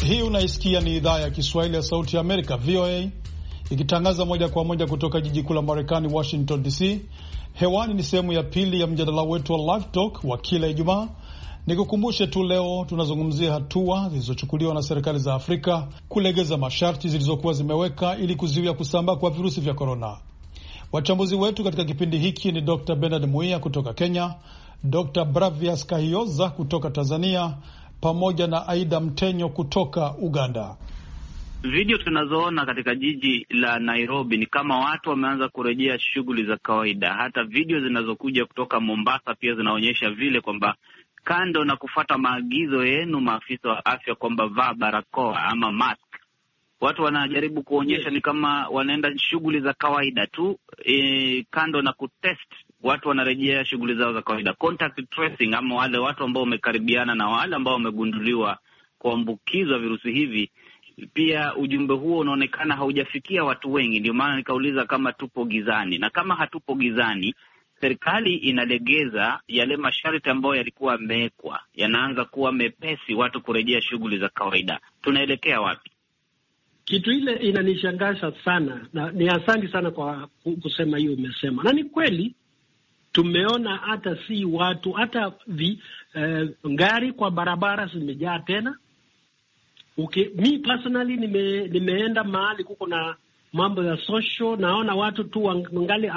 Hii unaisikia ni idhaa ya Kiswahili ya Sauti ya Amerika, V O A, ikitangaza moja kwa moja kutoka jiji kuu la Marekani, Washington D C. Hewani ni sehemu ya pili ya mjadala wetu wa Live Talk wa kila Ijumaa. Nikukumbushe tu leo tunazungumzia hatua zilizochukuliwa na serikali za Afrika kulegeza masharti zilizokuwa zimeweka ili kuzuia kusambaa kwa virusi vya korona. Wachambuzi wetu katika kipindi hiki ni Doctor Bernard Muia kutoka Kenya, Doctor Bravias Kahioza kutoka Tanzania, pamoja na Aida Mtenyo kutoka Uganda.
Video tunazoona katika jiji la Nairobi ni kama watu wameanza kurejea shughuli za kawaida. Hata video zinazokuja kutoka Mombasa pia zinaonyesha vile kwamba kando na kufuata maagizo yenu maafisa wa afya kwamba vaa barakoa ama mask, watu wanajaribu kuonyesha ni kama wanaenda shughuli za kawaida tu. E, kando na kutest, watu wanarejea shughuli zao za kawaida. Contact tracing, ama wale watu ambao wamekaribiana na wale ambao wamegunduliwa kuambukizwa virusi hivi, pia ujumbe huo unaonekana haujafikia watu wengi. Ndio maana nikauliza kama tupo gizani, na kama hatupo gizani, serikali inalegeza yale masharti ambayo yalikuwa yamewekwa, yanaanza kuwa mepesi, watu kurejea shughuli za kawaida. Tunaelekea wapi?
Kitu ile inanishangaza sana, na ni asante sana kwa kusema hiyo umesema. Na ni kweli tumeona hata si watu, hata vi, eh, ngari kwa barabara zimejaa tena. Okay, mi personally nime, nimeenda mahali kuko na mambo ya social, naona watu tu wangali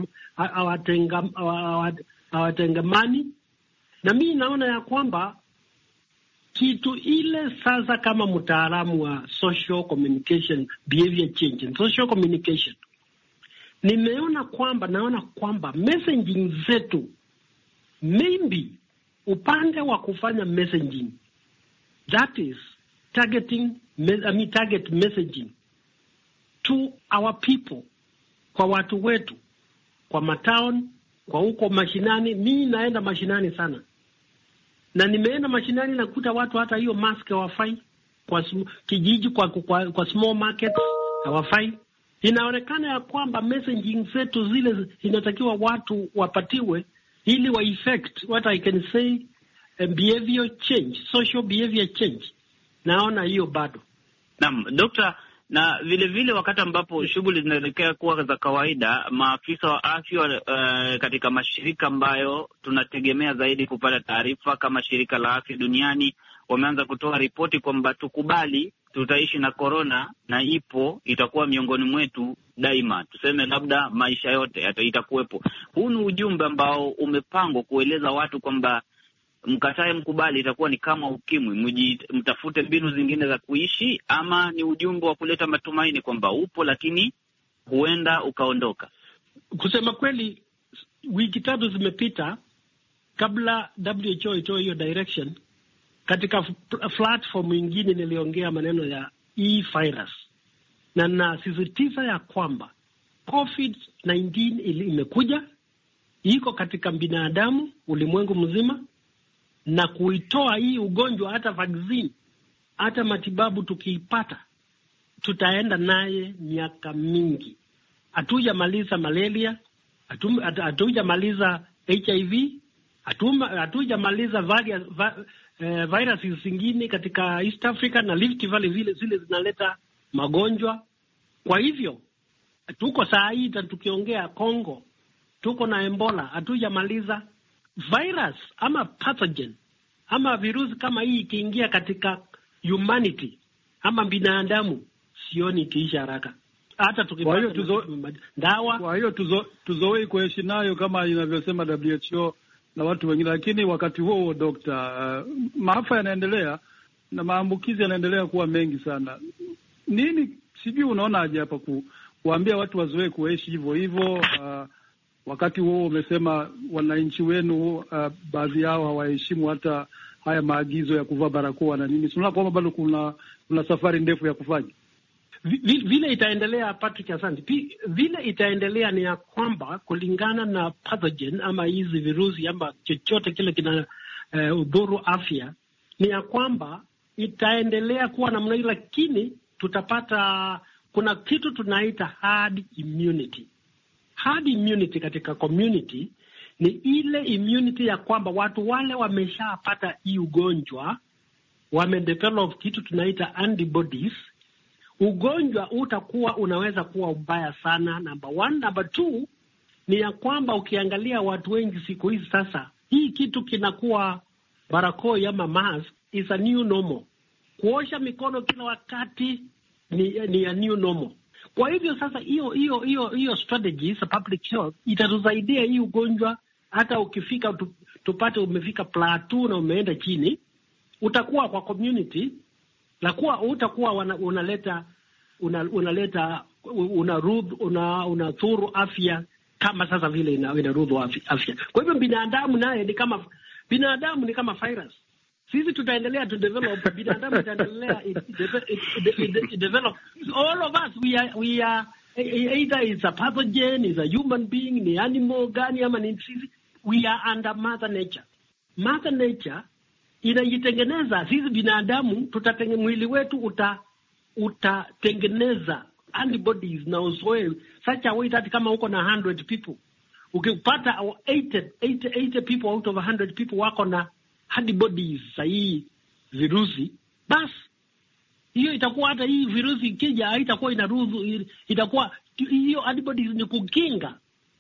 hawatengamani, na mi naona ya kwamba kitu ile sasa, kama mtaalamu wa social communication, behavior change and social communication, nimeona kwamba naona kwamba messaging zetu, maybe upande wa kufanya messaging, that is targeting, I mean target messaging to our people, kwa watu wetu, kwa matown, kwa huko mashinani. Mimi naenda mashinani sana, na nimeenda mashinani nakuta watu hata hiyo mask hawafai, kwa kijiji, kwa, kwa, kwa small markets hawafai. Inaonekana ya kwamba messaging zetu zile inatakiwa watu wapatiwe ili wa effect what I can say a behavior change, social behavior change. Naona hiyo bado.
Naam, Dokta, na vile vile wakati ambapo shughuli zinaelekea kuwa za kawaida, maafisa wa afya uh, katika mashirika ambayo tunategemea zaidi kupata taarifa kama shirika la afya duniani, wameanza kutoa ripoti kwamba tukubali, tutaishi na korona na ipo, itakuwa miongoni mwetu daima, tuseme labda maisha yote itakuwepo. Huu ni ujumbe ambao umepangwa kueleza watu kwamba mkatae mkubali, itakuwa ni kama ukimwi, mtafute mbinu zingine za kuishi, ama ni ujumbe wa kuleta matumaini kwamba upo lakini huenda ukaondoka?
Kusema kweli, wiki tatu zimepita kabla W H O itoe hiyo direction. Katika platform nyingine niliongea maneno ya e-virus, na nasisitiza ya kwamba COVID nineteen imekuja, iko katika binadamu ulimwengu mzima, na kuitoa hii ugonjwa, hata vaccine, hata matibabu tukiipata, tutaenda naye miaka mingi. Hatujamaliza malaria, hatujamaliza H I V, hatujamaliza viruses zingine katika East Africa na Rift Valley, vile zile zinaleta magonjwa. Kwa hivyo tuko saa hii tukiongea Kongo, tuko na Ebola, hatujamaliza. Virus ama pathogen ama virusi kama hii ikiingia katika humanity ama binadamu, sioni ikiisha haraka. Hata tukipata tuzo, dawa.
Kwa hiyo tuzo, tuzoei kuishi nayo kama inavyosema W H O na watu wengine. Lakini wakati huo huo, Dokta, uh, maafa yanaendelea na maambukizi yanaendelea kuwa mengi sana. Nini sijui unaona aje hapa ku, kuambia watu wazoee kuishi hivyo hivyo, uh, wakati huo umesema wananchi wenu uh, baadhi yao hawaheshimu hata haya maagizo ya kuvaa barakoa na nini. Tunaona kwamba bado kuna kuna safari ndefu ya kufanya.
Vile itaendelea, Patrick, asante. Vile itaendelea ni ya kwamba kulingana na pathogen ama hizi virusi ama chochote kile kina uh, udhuru afya, ni ya kwamba itaendelea kuwa namna hii, lakini tutapata, kuna kitu tunaita herd immunity. Herd immunity katika community ni ile immunity ya kwamba watu wale wameshapata hii ugonjwa wamedevelop kitu tunaita antibodies, ugonjwa utakuwa unaweza kuwa mbaya sana. Number one. Number two ni ya kwamba ukiangalia watu wengi siku hizi sasa, hii kitu kinakuwa barakoa ama mask is a new normal. Kuosha mikono kila wakati ni, ni a new normal. Kwa hivyo sasa hiyo hiyo hiyo hiyo strategy za public health itatusaidia hii ugonjwa, hata ukifika tupate umefika plateau na umeenda chini, utakuwa kwa community na kuwa utakuwa unaleta una, unaleta unarudhu una, unadhuru afya kama sasa vile ina, inarudhu afya. Kwa hivyo binadamu naye ni kama binadamu ni kama virus. Sisi tutaendelea to develop, binadamu itaendelea it, it, it, it, it develop. All of us we are we are either is a pathogen, is a human being, ni animal gani ama ni sisi, we are under mother nature. Mother nature inajitengeneza, sisi binadamu tutatengeneza mwili wetu uta utatengeneza antibodies na uzoe such a way that kama uko na one hundred people, ukipata eighty, eighty, eighty people out of one hundred people wako na antibodies za hii virusi, basi hiyo itakuwa hata hii virusi ikija haitakuwa inarudhu, itakuwa hiyo antibodies ni kukinga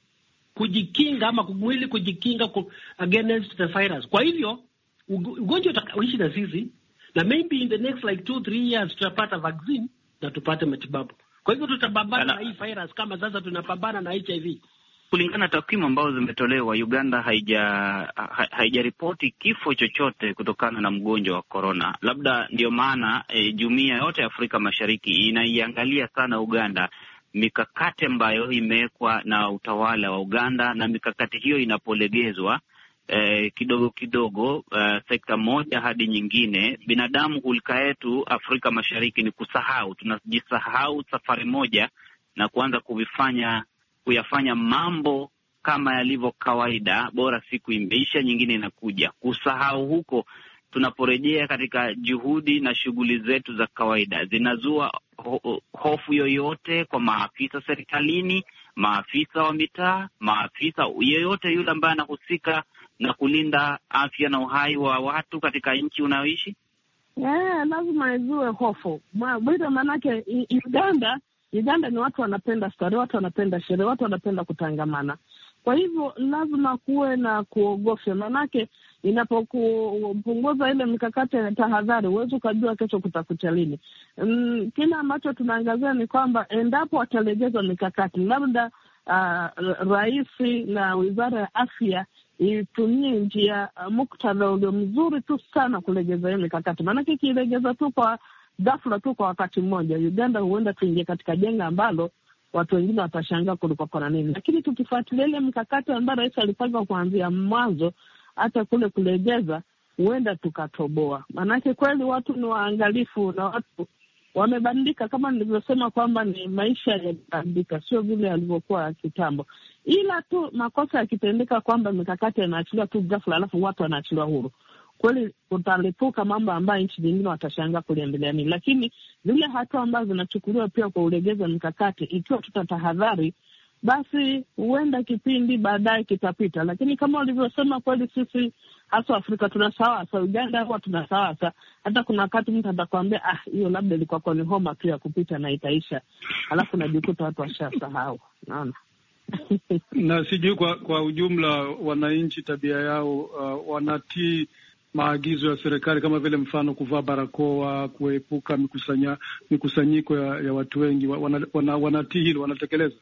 kujikinga ama mwili kujikinga against the virus. Kwa hivyo ugonjwa utaishi na sisi, na maybe in the next like two three years tutapata vaccine na tupate matibabu. Kwa hivyo tutapambana na hii virus kama sasa tunapambana na H I V.
Kulingana na takwimu ambazo zimetolewa, Uganda haija haijaripoti kifo chochote kutokana na mgonjwa wa corona. Labda ndio maana e, jumuiya yote ya Afrika Mashariki inaiangalia sana Uganda, mikakati ambayo imewekwa na utawala wa Uganda, na mikakati hiyo inapolegezwa eh, kidogo kidogo eh, sekta moja hadi nyingine. Binadamu hulka yetu Afrika Mashariki ni kusahau, tunajisahau safari moja na kuanza kuvifanya kuyafanya mambo kama yalivyo kawaida, bora siku imeisha nyingine inakuja. Kusahau huko tunaporejea katika juhudi na shughuli zetu za kawaida zinazua ho hofu yoyote kwa maafisa serikalini, maafisa wa mitaa, maafisa yeyote yule ambaye anahusika na kulinda afya na uhai wa watu katika nchi unayoishi.
Yeah, lazima izue hofu. Bwana manake Uganda, Uganda ni watu wanapenda starehe, watu wanapenda sherehe, watu wanapenda kutangamana. Kwa hivyo lazima kuwe na kuogofya, manake inapokupunguza ile mikakati ya tahadhari, huwezi ukajua kesho kutakucha lini. Mm, kile ambacho tunaangazia ni kwamba endapo watalegeza mikakati, labda uh, raisi na wizara ya afya itumie njia uh, muktadha ulio mzuri tu sana kulegeza hiyo mikakati. Manake ikilegeza tu kwa ghafla tu kwa wakati mmoja, Uganda huenda tuingie katika jenga ambalo watu wengine watashangaa kulikuwa kuna nini. Lakini tukifuatilia ile mikakati ambayo rais alipanga kuanzia mwanzo hata kule kulegeza, huenda tukatoboa. Manake kweli watu ni waangalifu na watu wamebadilika, kama nilivyosema kwamba ni maisha yamebadilika, sio vile yalivyokuwa kitambo. Ila tu makosa yakitendeka kwamba mikakati yanaachiliwa tu ghafla alafu watu wanaachiliwa huru, kweli utalipuka mambo ambayo nchi nyingine watashangaa kuliendelea nini. Lakini zile hatua ambazo zinachukuliwa pia kwa ulegeza mikakati, ikiwa tutatahadhari, basi huenda kipindi baadaye kitapita. Lakini kama walivyosema, kweli sisi hasa Afrika tunasawasa, Uganda huwa tunasawasa. Hata kuna wakati mtu atakwambia ah, hiyo labda ilikuwa kwa ni homa tu ya kupita na itaisha, alafu najikuta watu washasahau. Naona
na sijui kwa kwa ujumla wananchi tabia yao, uh, wanatii maagizo ya serikali kama vile mfano kuvaa barakoa, kuepuka mikusanya mikusanyiko ya, ya watu wengi, wana, wana, wanatii hilo, wanatekeleza.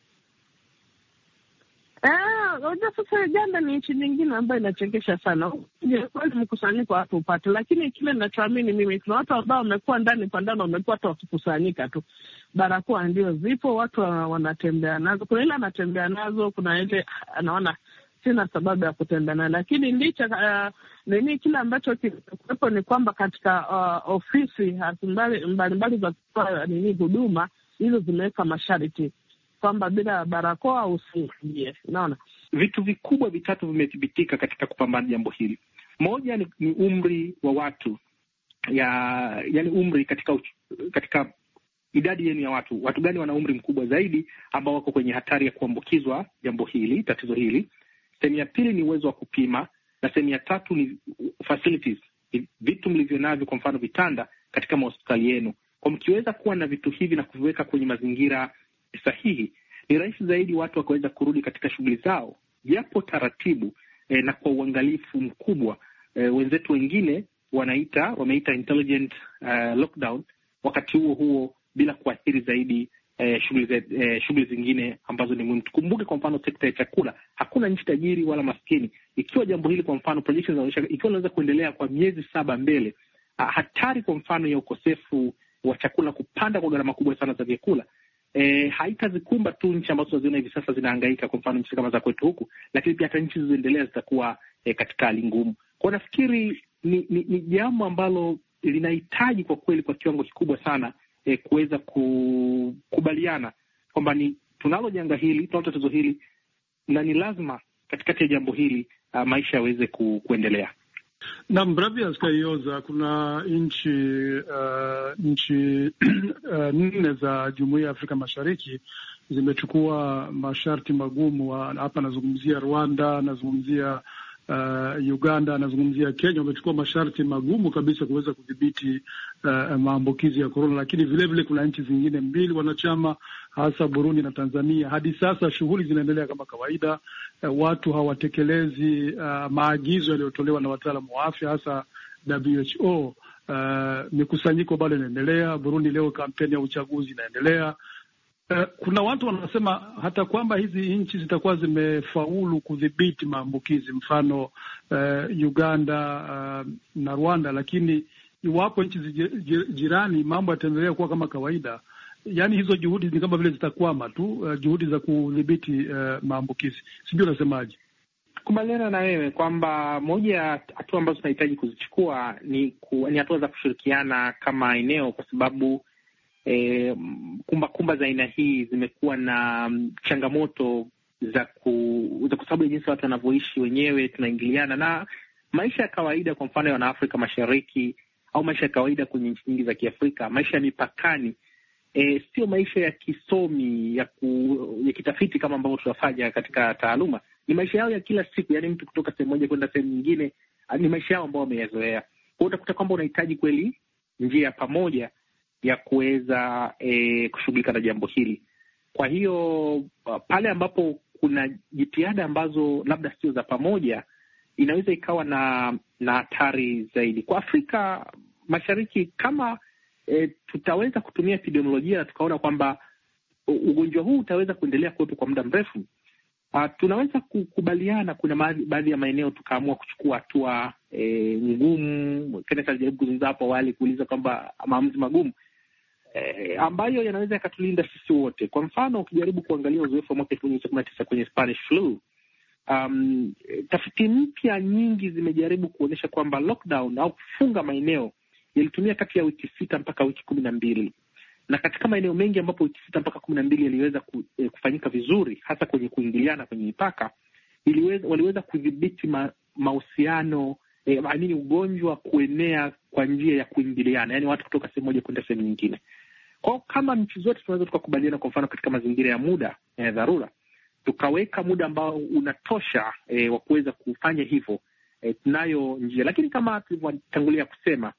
Eh, unajua sasa Uganda ni nchi nyingine ambayo inachekesha sana. Kweli mkusanyiko watu upate, lakini kile ninachoamini mimi, kuna watu ambao wamekuwa ndani kwa ndani, wamekuwa hata wakikusanyika tu. Barakoa ndio zipo, watu wanatembea nazo. Kuna ile anatembea nazo, kuna ile anaona sina sababu ya kutembea nayo. Lakini licha uh, nini kile ambacho kipo ni kwamba katika uh, ofisi mbali mbali za kutoa nini huduma hizo zimeweka masharti kwamba bila barakoa usiingie. Unaona,
vitu vikubwa vitatu vimethibitika katika kupambana jambo hili. Moja ni, ni umri wa watu ya yani umri katika katika idadi yenu ya watu, watu gani wana umri mkubwa zaidi ambao wako kwenye hatari ya kuambukizwa jambo hili, tatizo hili. Sehemu ya pili ni uwezo wa kupima, na sehemu ya tatu ni facilities, vitu mlivyo navyo, kwa mfano vitanda katika mahospitali yenu. Kwa mkiweza kuwa na vitu hivi na kuviweka kwenye mazingira sahihi, ni rahisi zaidi watu wakaweza kurudi katika shughuli zao, japo taratibu eh, na kwa uangalifu mkubwa. Eh, wenzetu wengine wanaita wameita intelligent uh, lockdown, wakati huo huo bila kuathiri zaidi eh, shughuli eh, shughuli zingine ambazo ni muhimu. Tukumbuke kwa mfano sekta ya chakula, hakuna nchi tajiri wala maskini. Ikiwa jambo hili kwa mfano projections zinaonyesha ikiwa inaweza kuendelea kwa miezi saba mbele, hatari kwa mfano ya ukosefu wa chakula, kupanda kwa gharama kubwa sana za vyakula, E, haitazikumba tu nchi ambazo tunaziona hivi sasa zinahangaika, kwa mfano nchi kama za kwetu huku, lakini pia hata nchi zilizoendelea zitakuwa e, katika hali ngumu. Kwa nafikiri ni, ni, ni jambo ambalo linahitaji kwa kweli kwa kiwango kikubwa sana e, kuweza kukubaliana kwamba ni tunalo janga hili, tunalo tatizo hili, na ni lazima katikati ya jambo hili uh, maisha yaweze ku, kuendelea.
Na Bravias Kayoza, kuna nchi uh, nchi uh, nne za Jumuiya ya Afrika Mashariki zimechukua masharti magumu. Hapa nazungumzia Rwanda, nazungumzia uh, Uganda, nazungumzia Kenya. Wamechukua masharti magumu kabisa kuweza kudhibiti uh, maambukizi ya korona, lakini vile vile kuna nchi zingine mbili wanachama, hasa Burundi na Tanzania. Hadi sasa shughuli zinaendelea kama kawaida. Uh, watu hawatekelezi uh, maagizo yaliyotolewa na wataalamu wa afya, hasa W H O. Uh, mikusanyiko bado inaendelea. Burundi leo kampeni ya uchaguzi inaendelea. Uh, kuna watu wanasema hata kwamba hizi nchi zitakuwa zimefaulu kudhibiti maambukizi, mfano uh, Uganda uh, na Rwanda, lakini iwapo nchi jirani mambo yataendelea kuwa kama kawaida, yaani hizo juhudi ni kama vile zitakwama tu, uh, juhudi za kudhibiti uh, maambukizi. Sijui unasemaje?
Kubaliana na wewe kwamba moja ya hatua ambazo tunahitaji kuzichukua ni ku, ni hatua za kushirikiana kama eneo, kwa sababu eh, kumba kumba za aina hii zimekuwa na changamoto za ku, za kwa sababu ya jinsi watu wanavyoishi wenyewe, tunaingiliana na maisha ya kawaida. Kwa mfano ya Wanaafrika Mashariki au maisha ya kawaida kwenye nchi nyingi za Kiafrika, maisha ya mipakani, E, sio maisha ya kisomi ya, ku, ya kitafiti kama ambavyo tunafanya katika taaluma. Ni maisha yao ya kila siku, yani mtu kutoka sehemu moja kwenda sehemu nyingine, ni maisha yao ambao wameyazoea. Kwa hiyo utakuta kwamba unahitaji kweli njia pamoja ya kuweza e, kushughulika na jambo hili. Kwa hiyo pale ambapo kuna jitihada ambazo labda sio za pamoja, inaweza ikawa na na hatari zaidi kwa Afrika Mashariki. Kama E, tutaweza kutumia epidemiolojia na tukaona kwamba ugonjwa huu utaweza kuendelea kuwepo kwa muda mrefu, uh, tunaweza kukubaliana. Kuna baadhi ya maeneo tukaamua kuchukua hatua e, ngumu. Kenneth alijaribu kuzungumza hapo awali kuuliza kwamba maamuzi magumu e, ambayo yanaweza yakatulinda sisi wote. Kwa mfano, ukijaribu kuangalia uzoefu wa mwaka elfu mbili kumi na tisa kwenye Spanish flu, um, tafiti mpya nyingi zimejaribu kuonyesha kwamba lockdown au kufunga maeneo yalitumia kati ya wiki sita mpaka wiki kumi na mbili, na katika maeneo mengi ambapo wiki sita mpaka kumi na mbili yaliweza kufanyika vizuri, hasa kwenye kuingiliana kwenye mipaka, iliweza waliweza kudhibiti ma, mahusiano eh, yaani ugonjwa kuenea kwa njia ya kuingiliana, yani watu kutoka sehemu moja kwenda sehemu nyingine. Kwa kama nchi zote tunaweza tukakubaliana, kwa mfano katika mazingira ya muda ya eh, dharura, tukaweka muda ambao unatosha eh, wa kuweza kufanya hivyo, eh, tunayo njia. Lakini kama tulivyotangulia kusema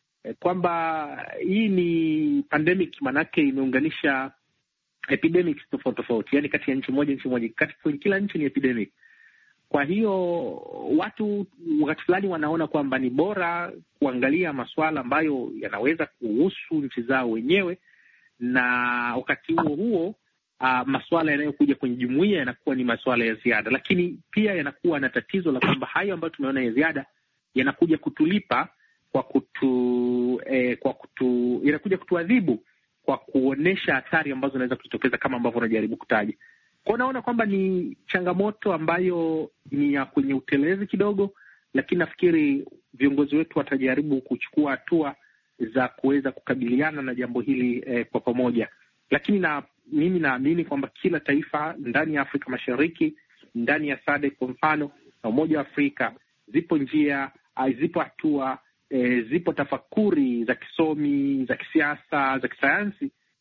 kwamba hii ni pandemic, manake imeunganisha epidemics tofauti tofauti, yani kati ya nchi moja nchi moja, kati kwenye kila nchi ni epidemic. Kwa hiyo watu wakati fulani wanaona kwamba ni bora kuangalia masuala ambayo yanaweza kuhusu nchi zao wenyewe, na wakati huo huo uh, masuala yanayokuja kwenye jumuiya yanakuwa ni masuala ya ziada, lakini pia yanakuwa na tatizo la kwamba hayo ambayo tumeona ya ziada yanakuja kutulipa kwa kutu eh, kwa kutu inakuja kutuadhibu kwa kuonesha athari ambazo zinaweza kujitokeza kama ambavyo unajaribu kutaja. Kwa naona kwamba ni changamoto ambayo ni ya kwenye utelezi kidogo, lakini nafikiri viongozi wetu watajaribu kuchukua hatua za kuweza kukabiliana na jambo hili eh, kwa pamoja. Lakini na mimi naamini kwamba kila taifa ndani ya Afrika Mashariki, ndani ya SADC kwa mfano na Umoja wa Afrika, zipo njia, zipo hatua E, zipo tafakuri za kisomi, za kisiasa, za kisayansi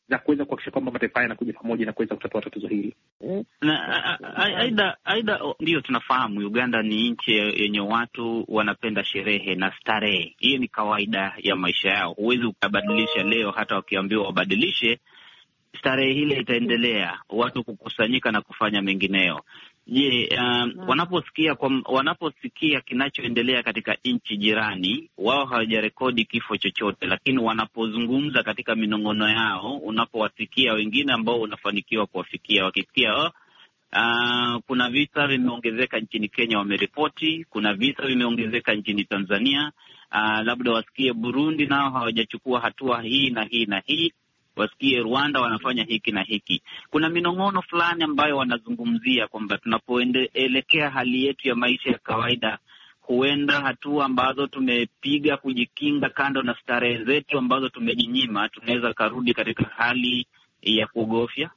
za kuweza kuhakikisha kwamba mataifa haya yanakuja pamoja na kuweza kutatua tatizo hili.
Na aidha aidha, ndio tunafahamu Uganda ni nchi yenye watu wanapenda sherehe na starehe. Hiyo ni kawaida ya maisha yao, huwezi ukabadilisha leo. Hata wakiambiwa wabadilishe, starehe hile itaendelea, watu kukusanyika na kufanya mengineyo. Je, um, wanaposikia kwa, wanaposikia kinachoendelea katika nchi jirani, wao hawajarekodi kifo chochote, lakini wanapozungumza katika minong'ono yao, unapowasikia wengine ambao unafanikiwa kuwafikia, wakisikia oh, uh, kuna visa vimeongezeka nchini Kenya, wameripoti kuna visa vimeongezeka nchini Tanzania, uh, labda wasikie Burundi nao hawajachukua hatua hii na hii na hii, wasikie Rwanda wanafanya hiki na hiki. Kuna minong'ono fulani ambayo wanazungumzia kwamba tunapoelekea hali yetu ya maisha ya kawaida, huenda hatua ambazo tumepiga kujikinga, kando na starehe zetu ambazo tumejinyima, tunaweza karudi katika hali ya kuogofya.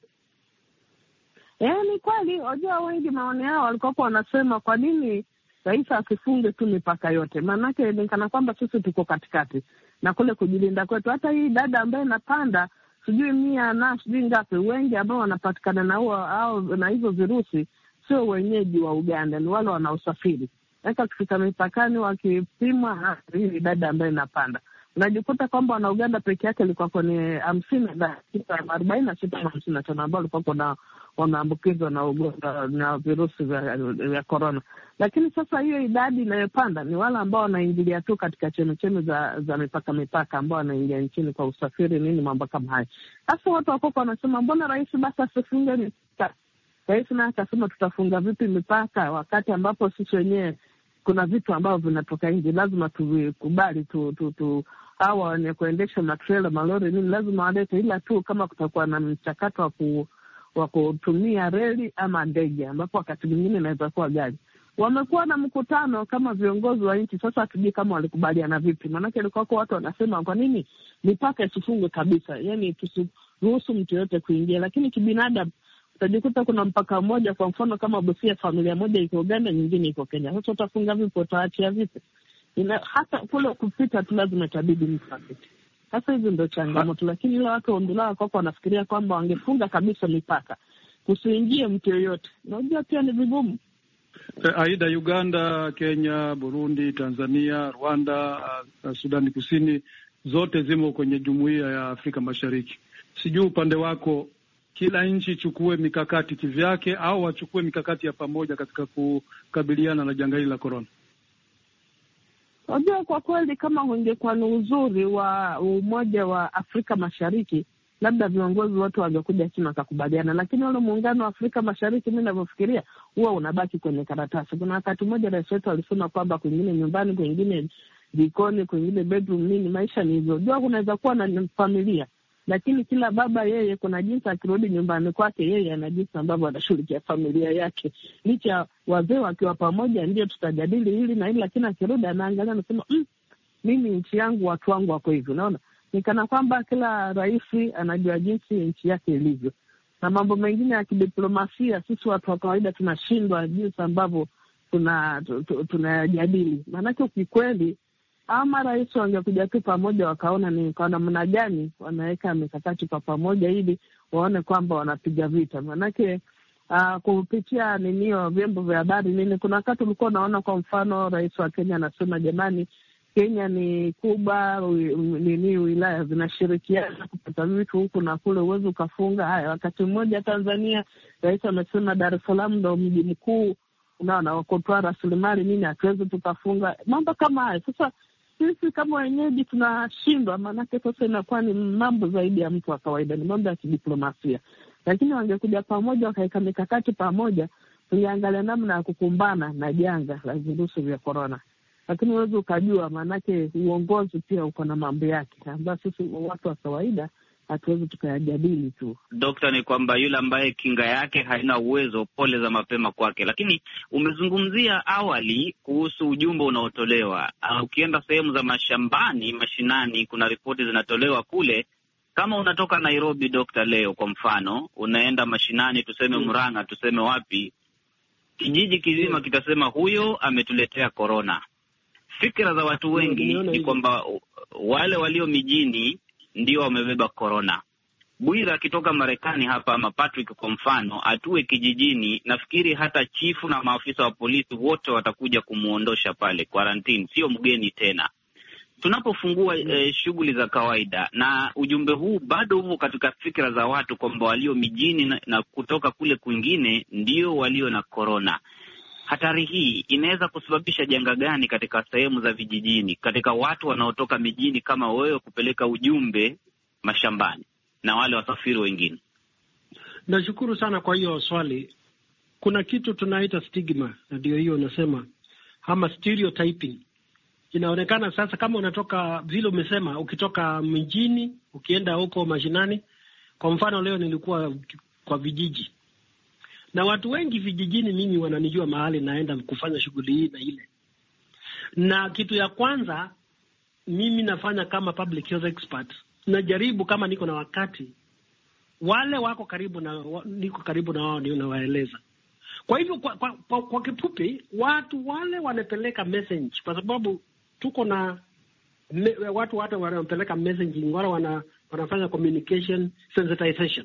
Eh, ni kweli. Wajua, wengi maoni yao walikuwa wanasema kwa nini rais asifunge tu mipaka yote? Maanake ni kana kwamba sisi tuko katikati na kule kujilinda kwetu. Hata hii dada ambaye inapanda sijui mia na sijui ngapi, wengi ambao wanapatikana na huo au na hizo virusi sio wenyeji wa Uganda, ni wale wanaosafiri. Hata kufika mipakani wakipimwa, hii dada ambaye inapanda, unajikuta kwamba wana Uganda peke yake ilikuwa kwenye hamsini na sita arobaini na sita na hamsini na tano ambao walikuwa kuna wanaambukizwa na ugonjwa na virusi vya corona. Lakini sasa hiyo idadi inayopanda ni wale ambao wanaingilia tu katika chemchemi za za mipaka mipaka, ambao wanaingia nchini kwa usafiri nini, mambo kama haya. Sasa watu wako wanasema mbona rais basi asifunge mipaka? Rais naye akasema tutafunga vipi mipaka wakati ambapo sisi wenyewe kuna vitu ambavyo vinatoka nje, lazima tuvikubali tu tu, tu hawa wenye kuendesha matrela malori nini lazima walete, ila tu kama kutakuwa na mchakato wa ku wa kutumia reli ama ndege, ambapo wakati mwingine inaweza kuwa gari. Wamekuwa na mkutano kama viongozi wa nchi. Sasa hatujui kama walikubaliana vipi, maanake ilikuwa kwa watu wanasema kwa nini mipaka isifungwe kabisa, yani tusiruhusu mtu yote kuingia. Lakini kibinadamu utajikuta kuna mpaka mmoja, kwa mfano kama Busia, familia moja iko Uganda, nyingine iko Kenya. Sasa utafunga vipi? Utaachia vipi? Ina, hata kule kupita tu lazima itabidi msafiti. Sasa hizi ndio changamoto, lakini ile watu ondolao kwa wanafikiria kwamba wangefunga kabisa mipaka, kusiingie mtu yoyote. Unajua pia ni vigumu.
Aida, Uganda, Kenya, Burundi, Tanzania, Rwanda, uh, Sudani Kusini, zote zimo kwenye Jumuiya ya Afrika Mashariki. Sijui upande wako, kila nchi chukue mikakati kivyake au wachukue mikakati ya pamoja katika kukabiliana na janga hili la corona?
Unajua, kwa kweli kama ungekuwa ni uzuri wa Umoja wa Afrika Mashariki, labda viongozi wote wangekuja chini wakakubaliana, lakini wale muungano wa Afrika Mashariki, mimi ninavyofikiria, huwa unabaki kwenye karatasi. Kuna wakati mmoja rais wetu alisema kwamba kwingine nyumbani, kwingine jikoni, kwingine bedroom nini, maisha ni hivyo. Unajua kunaweza kuwa na familia, lakini kila baba yeye kuna jinsi akirudi nyumbani kwake yeye ana jinsi ambavyo anashughulikia familia yake. Licha wazee wakiwa pamoja ndio tutajadili hili na hili, lakini akirudi anaangalia anasema mm, mimi nchi yangu watu wangu wako hivyo. Unaona, ni kana kwamba kila rais anajua jinsi nchi yake ilivyo, na mambo mengine ya kidiplomasia sisi watu wa kawaida tunashindwa jinsi ambavyo tuna tunayajadili. Maanake ukikweli ama rais wangekuja tu pamoja wakaona ni kwa namna gani wanaweka mikakati kwa pamoja ili waone kwamba wanapiga vita. Maanake uh, kupitia ninio vyombo vya habari nini, kuna wakati ulikuwa unaona kwa mfano rais wa Kenya anasema jamani, Kenya ni Kuba, nini wilaya zinashirikiana kupata vitu huku na kule, uwezi ukafunga haya. Wakati mmoja Tanzania rais amesema Dar es Salaam ndo mji mkuu, unaona, wakotoa rasilimali nini, hatuwezi tukafunga mambo kama haya. Sasa sisi kama wenyeji tunashindwa, maanake sasa inakuwa ni mambo zaidi ya mtu wa kawaida, ni mambo ya kidiplomasia. Lakini wangekuja pamoja wakaweka mikakati pamoja, tungeangalia namna ya kukumbana na janga la virusi vya korona. Lakini huwezi ukajua, maanake uongozi pia uko na mambo yake ambayo sisi watu wa kawaida hatuwezi tukayajadili tu.
Dokta, ni kwamba yule ambaye kinga yake haina uwezo, pole za mapema kwake. Lakini umezungumzia awali kuhusu ujumbe unaotolewa. Uh, ukienda sehemu za mashambani, mashinani, kuna ripoti zinatolewa kule. Kama unatoka Nairobi, dokta, leo kwa mfano, unaenda mashinani, tuseme Murang'a, tuseme wapi, kijiji kizima kitasema huyo ametuletea korona. Fikra za watu wengi ni kwamba wale walio mijini ndio wamebeba korona. Bwira akitoka Marekani hapa ama Patrick kwa mfano atue kijijini, nafikiri hata chifu na maafisa wa polisi wote watakuja kumuondosha pale quarantine, sio mgeni tena. Tunapofungua eh, shughuli za kawaida, na ujumbe huu bado upo katika fikra za watu kwamba walio mijini na, na kutoka kule kwingine ndio walio na korona. Hatari hii inaweza kusababisha janga gani katika sehemu za vijijini, katika watu wanaotoka mijini kama wewe kupeleka ujumbe mashambani na wale wasafiri wengine?
Nashukuru sana kwa hiyo swali. Kuna kitu tunaita stigma, na ndio hiyo unasema, ama stereotyping. Inaonekana sasa kama unatoka vile umesema, ukitoka mjini ukienda huko mashinani. Kwa mfano leo nilikuwa kwa vijiji, na watu wengi vijijini mimi wananijua mahali naenda kufanya shughuli hii na ile. Na kitu ya kwanza mimi nafanya kama public health expert, najaribu kama niko na wakati, wale wako karibu na niko karibu na wao ndio nawaeleza. Kwa hivyo kwa, kwa, kwa, kwa kifupi, watu wale wanapeleka message, kwa sababu tuko na me, watu wate wanapeleka messaging, wale wana, wanafanya communication sensitization.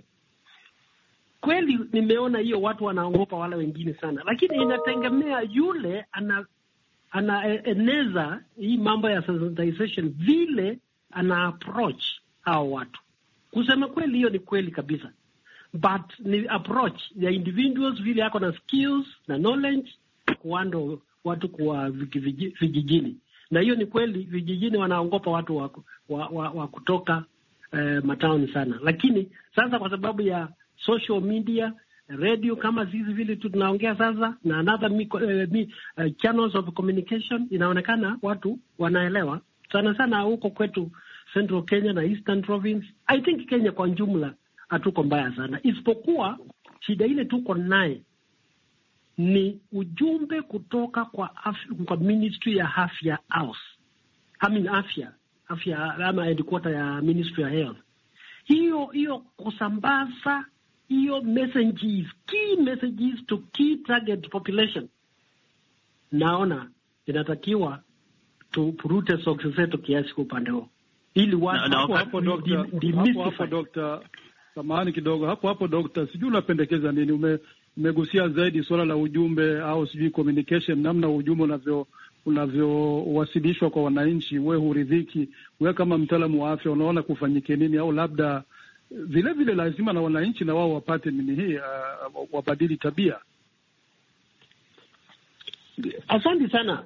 Kweli nimeona hiyo watu wanaogopa wale wengine sana, lakini inategemea yule ana anaeneza hii mambo ya sensitization, vile ana approach hao watu. Kusema kweli, hiyo ni kweli kabisa, but ni approach ya individuals, vile yako na skills na knowledge kuando watu kwa vijijini. Na hiyo ni kweli, vijijini wanaogopa watu wa, wa, wa, wa kutoka eh, mataoni sana. Lakini sasa kwa sababu ya social media, radio kama zizi vile tunaongea sasa, na another mi, uh, mi, uh, channels of communication, inaonekana watu wanaelewa sana sana huko kwetu Central Kenya na Eastern Province. I think Kenya kwa jumla hatuko mbaya sana, isipokuwa shida ile tuko naye ni ujumbe kutoka kwa afya, kwa Ministry ya Afya House. I mean afya, afya ama headquarter ya Ministry ya Health. Hiyo hiyo kusambaza hiyo messages, key messages to key target population. Naona inatakiwa tupurute socks zetu kiasi kwa upande huo. Ili watu
hapo hapo dokta, hapo hapo dokta, samahani kidogo, hapo hapo dokta, sijui unapendekeza nini? Ume umegusia zaidi swala la ujumbe au sijui communication, namna ujumbe unavyo unavyowasilishwa kwa wananchi. Wewe huridhiki, wewe kama mtaalamu wa afya unaona kufanyike nini, au labda vile vile lazima na wananchi na wao wapate nini hii, uh, wabadili tabia?
Asante sana.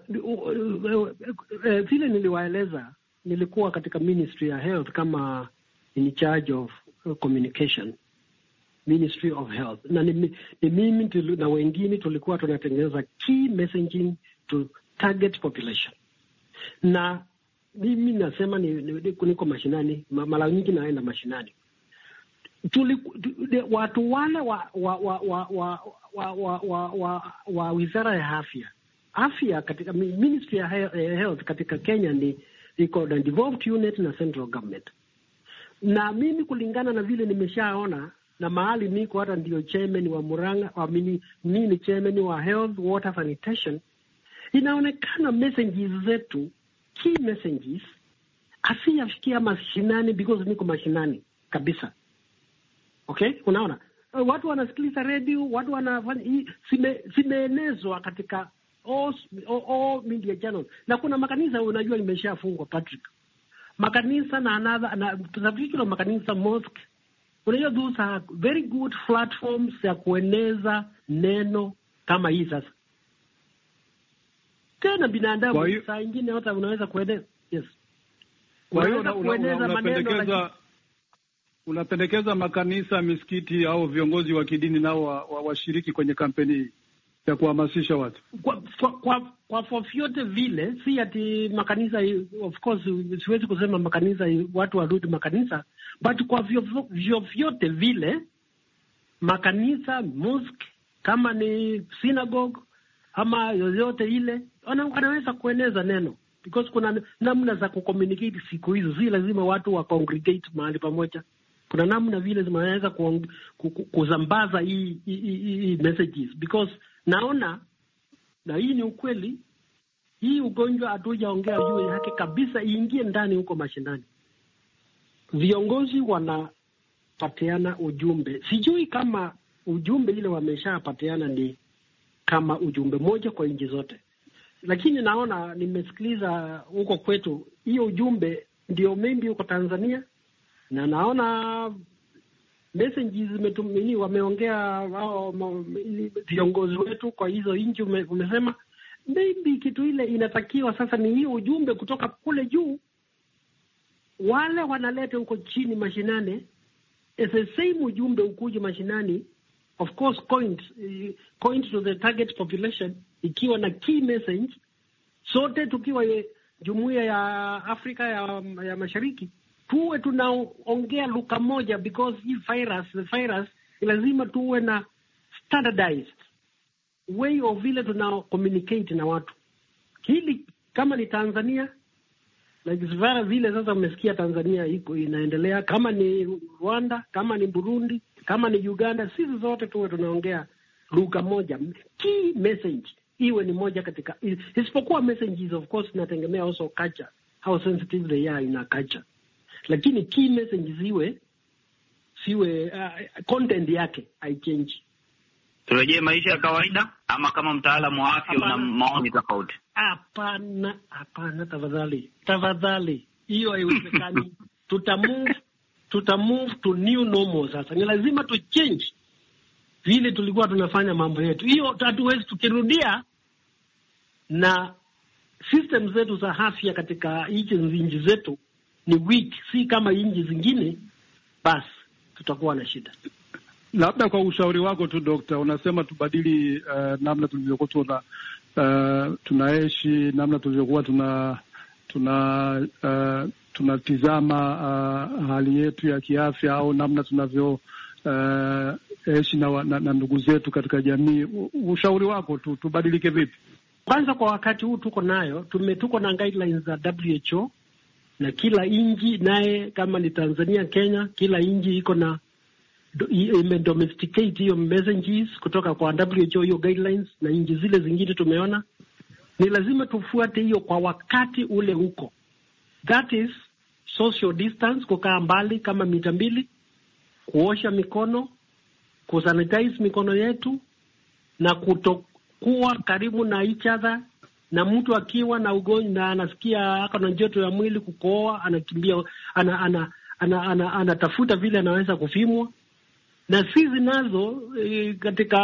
Vile niliwaeleza, nilikuwa katika Ministry ya Health kama in charge of communication, Ministry of Health, na ni, ni mimi tulu, na wengine tulikuwa tunatengeneza key messaging to target population. Na mimi nasema ni, ni, niko mashinani, mara nyingi naenda mashinani. Tuli, de, watu wale wa wa wa wa wa wa wa, wa, wa, wa wizara ya afya afya katika Ministry ya Health katika Kenya ni iko na devolved unit na central government. Na mimi kulingana na vile nimeshaona na mahali niko, hata ndio chairman wa Murang'a, wa mini nini chairman wa health water sanitation, inaonekana messages zetu, key messages asiyafikia mashinani, because niko mashinani kabisa. Okay, unaona watu wanasikiliza radio, watu wanafanya sime simeenezwa katika all, all, all media channels. Na kuna makanisa unajua imeshafungwa Patrick, makanisa na another na particular makanisa mosque, unajua those are very good platforms ya kueneza neno kama hii. Sasa tena binadamu saa nyingine hata unaweza kueneza, yes,
kwa hiyo unaweza maneno. Unapendekeza makanisa, misikiti au viongozi wa kidini nao washiriki wa, wa kwenye kampeni hii ya kuhamasisha watu
kwa kwa, kwa, kwa vyovyote vile, si ati makanisa, of course siwezi kusema makanisa watu warudi makanisa, but kwa vyovyote vile makanisa, mosque, kama ni synagogue ama yoyote ile, wanaweza kueneza neno, because kuna namna za kucommunicate siku hizo, si lazima watu wa congregate mahali pamoja. Kuna namna vile zinaweza kuzambaza hii hii messages, because naona, na hii ni ukweli, hii ugonjwa hatujaongea juu yake kabisa, iingie ndani huko mashinani. Viongozi wana patiana ujumbe. Sijui kama ujumbe ile wameshapatiana ni kama ujumbe moja kwa nchi zote, lakini naona nimesikiliza huko kwetu hiyo ujumbe ndio maybe huko Tanzania, na naona messages zimetumini, wameongea wao viongozi wetu kwa hizo nchi. Ume, umesema maybe kitu ile inatakiwa sasa ni hiyo ujumbe kutoka kule juu, wale wanaleta huko chini mashinani, as the same ujumbe ukuje mashinani, of course point point to the target population, ikiwa na key message, sote tukiwa jumuiya ya Afrika ya, ya Mashariki tuwe tunaongea lugha moja, because hii virus the virus lazima tuwe na standardized way of vile tuna communicate na watu. Hili kama ni Tanzania, like vile vile sasa umesikia Tanzania iko inaendelea, kama ni Rwanda, kama ni Burundi, kama ni Uganda, sisi zote tuwe tunaongea lugha moja. Key message iwe ni moja katika, isipokuwa messages of course inategemea also culture, how sensitive they are in a culture, lakini key messages iwe siwe uh, content yake haichange.
Turejee maisha ya kawaida, ama kama mtaalamu wa afya una maoni tofauti?
Hapana, hapana, tafadhali, tafadhali, hiyo haiwezekani. tutamove tutamove to new normal. Sasa ni lazima tu change vile tulikuwa tunafanya mambo yetu. Hiyo hatuwezi tukirudia na system zetu za afya katika hizi nchi zetu ni weak, si kama nchi zingine, basi tutakuwa na shida.
Labda kwa ushauri wako tu Dokta, unasema tubadili uh, namna tulivyokuwa tuna uh, tunaishi, namna tulivyokuwa tuna tuna uh, tunatizama uh, hali yetu ya kiafya, au namna tunavyo uh, ishi na, na, na ndugu zetu katika jamii. Ushauri wako tu tubadilike vipi?
Kwanza, kwa wakati huu tuko nayo tume tuko na guidelines za W H O, na kila inji naye kama ni Tanzania, Kenya, kila inji iko na imedomesticate hiyo messages kutoka kwa W H O, hiyo guidelines, na inji zile zingine tumeona ni lazima tufuate hiyo kwa wakati ule huko. That is social distance, kukaa mbali kama mita mbili, kuosha mikono, kusanitize mikono yetu, na kutokuwa karibu na each other. Na mtu akiwa na ugonjwa na anasikia ako na joto ya mwili, kukohoa, anakimbia ana ana ana anatafuta ana, vile anaweza kufimwa. Na sisi nazo e, katika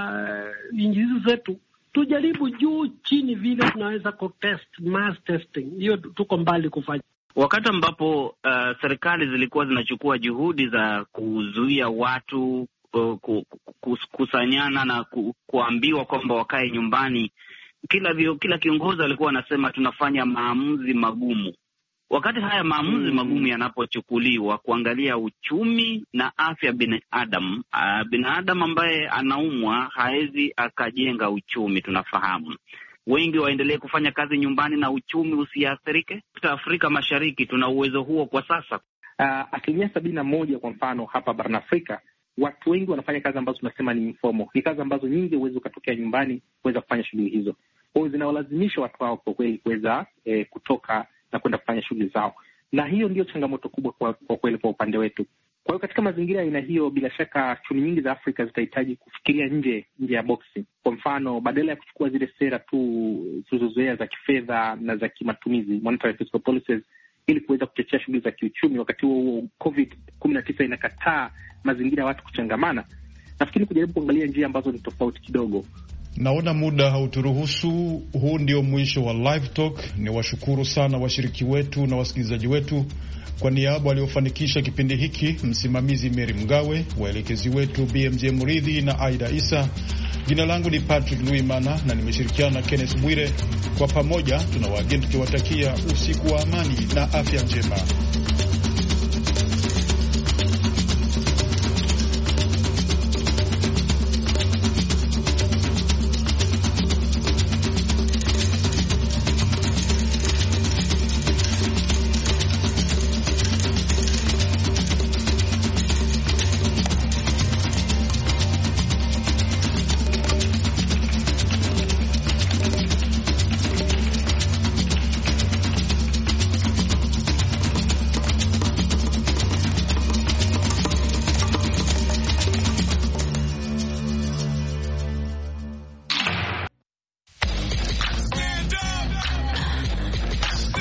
nchi hizi zetu tujaribu juu chini vile tunaweza kutest, mass testing. Hiyo tuko mbali kufanya.
Wakati ambapo uh, serikali zilikuwa zinachukua juhudi za kuzuia watu uh, kusanyana na ku, kuambiwa kwamba wakae nyumbani, kila vio, kila kiongozi alikuwa anasema tunafanya maamuzi magumu. Wakati haya maamuzi hmm. magumu yanapochukuliwa kuangalia uchumi na afya binadamu, uh, binadamu ambaye anaumwa haezi akajenga uchumi. Tunafahamu wengi waendelee kufanya kazi nyumbani na uchumi usiathirike. Afrika Mashariki tuna uwezo huo kwa sasa.
Uh, asilimia sabini na moja kwa mfano hapa barani Afrika, watu wengi wanafanya kazi ambazo tunasema ni informal. Ni kazi ambazo nyingi huwezi ukatokea nyumbani kuweza kufanya shughuli hizo. Kwa hiyo zinawalazimisha watu wao kwa kweli kuweza eh, kutoka na kwenda kufanya shughuli zao. Na hiyo ndio changamoto kubwa kwa, kwa kweli kwa upande wetu. Kwa hiyo katika mazingira ya aina hiyo, bila shaka chumi nyingi za Afrika zitahitaji kufikiria nje nje ya boksi. Kwa mfano, badala ya kuchukua zile sera tu zilizozoea za kifedha na za kimatumizi, monetary fiscal policies, ili kuweza kuchochea shughuli za kiuchumi, wakati huo huo covid kumi na tisa inakataa mazingira ya watu kuchangamana, nafikiri kujaribu kuangalia njia ambazo ni tofauti kidogo.
Naona muda hauturuhusu. Huu ndio mwisho wa Live Talk. Ni washukuru sana washiriki wetu na wasikilizaji wetu. Kwa niaba waliofanikisha kipindi hiki, msimamizi Mary Mgawe, waelekezi wetu B M J Muridhi na Aida Isa. Jina langu ni Patrick Luimana na nimeshirikiana na Kenneth Bwire. Kwa pamoja tunawageni tukiwatakia usiku wa amani na afya njema.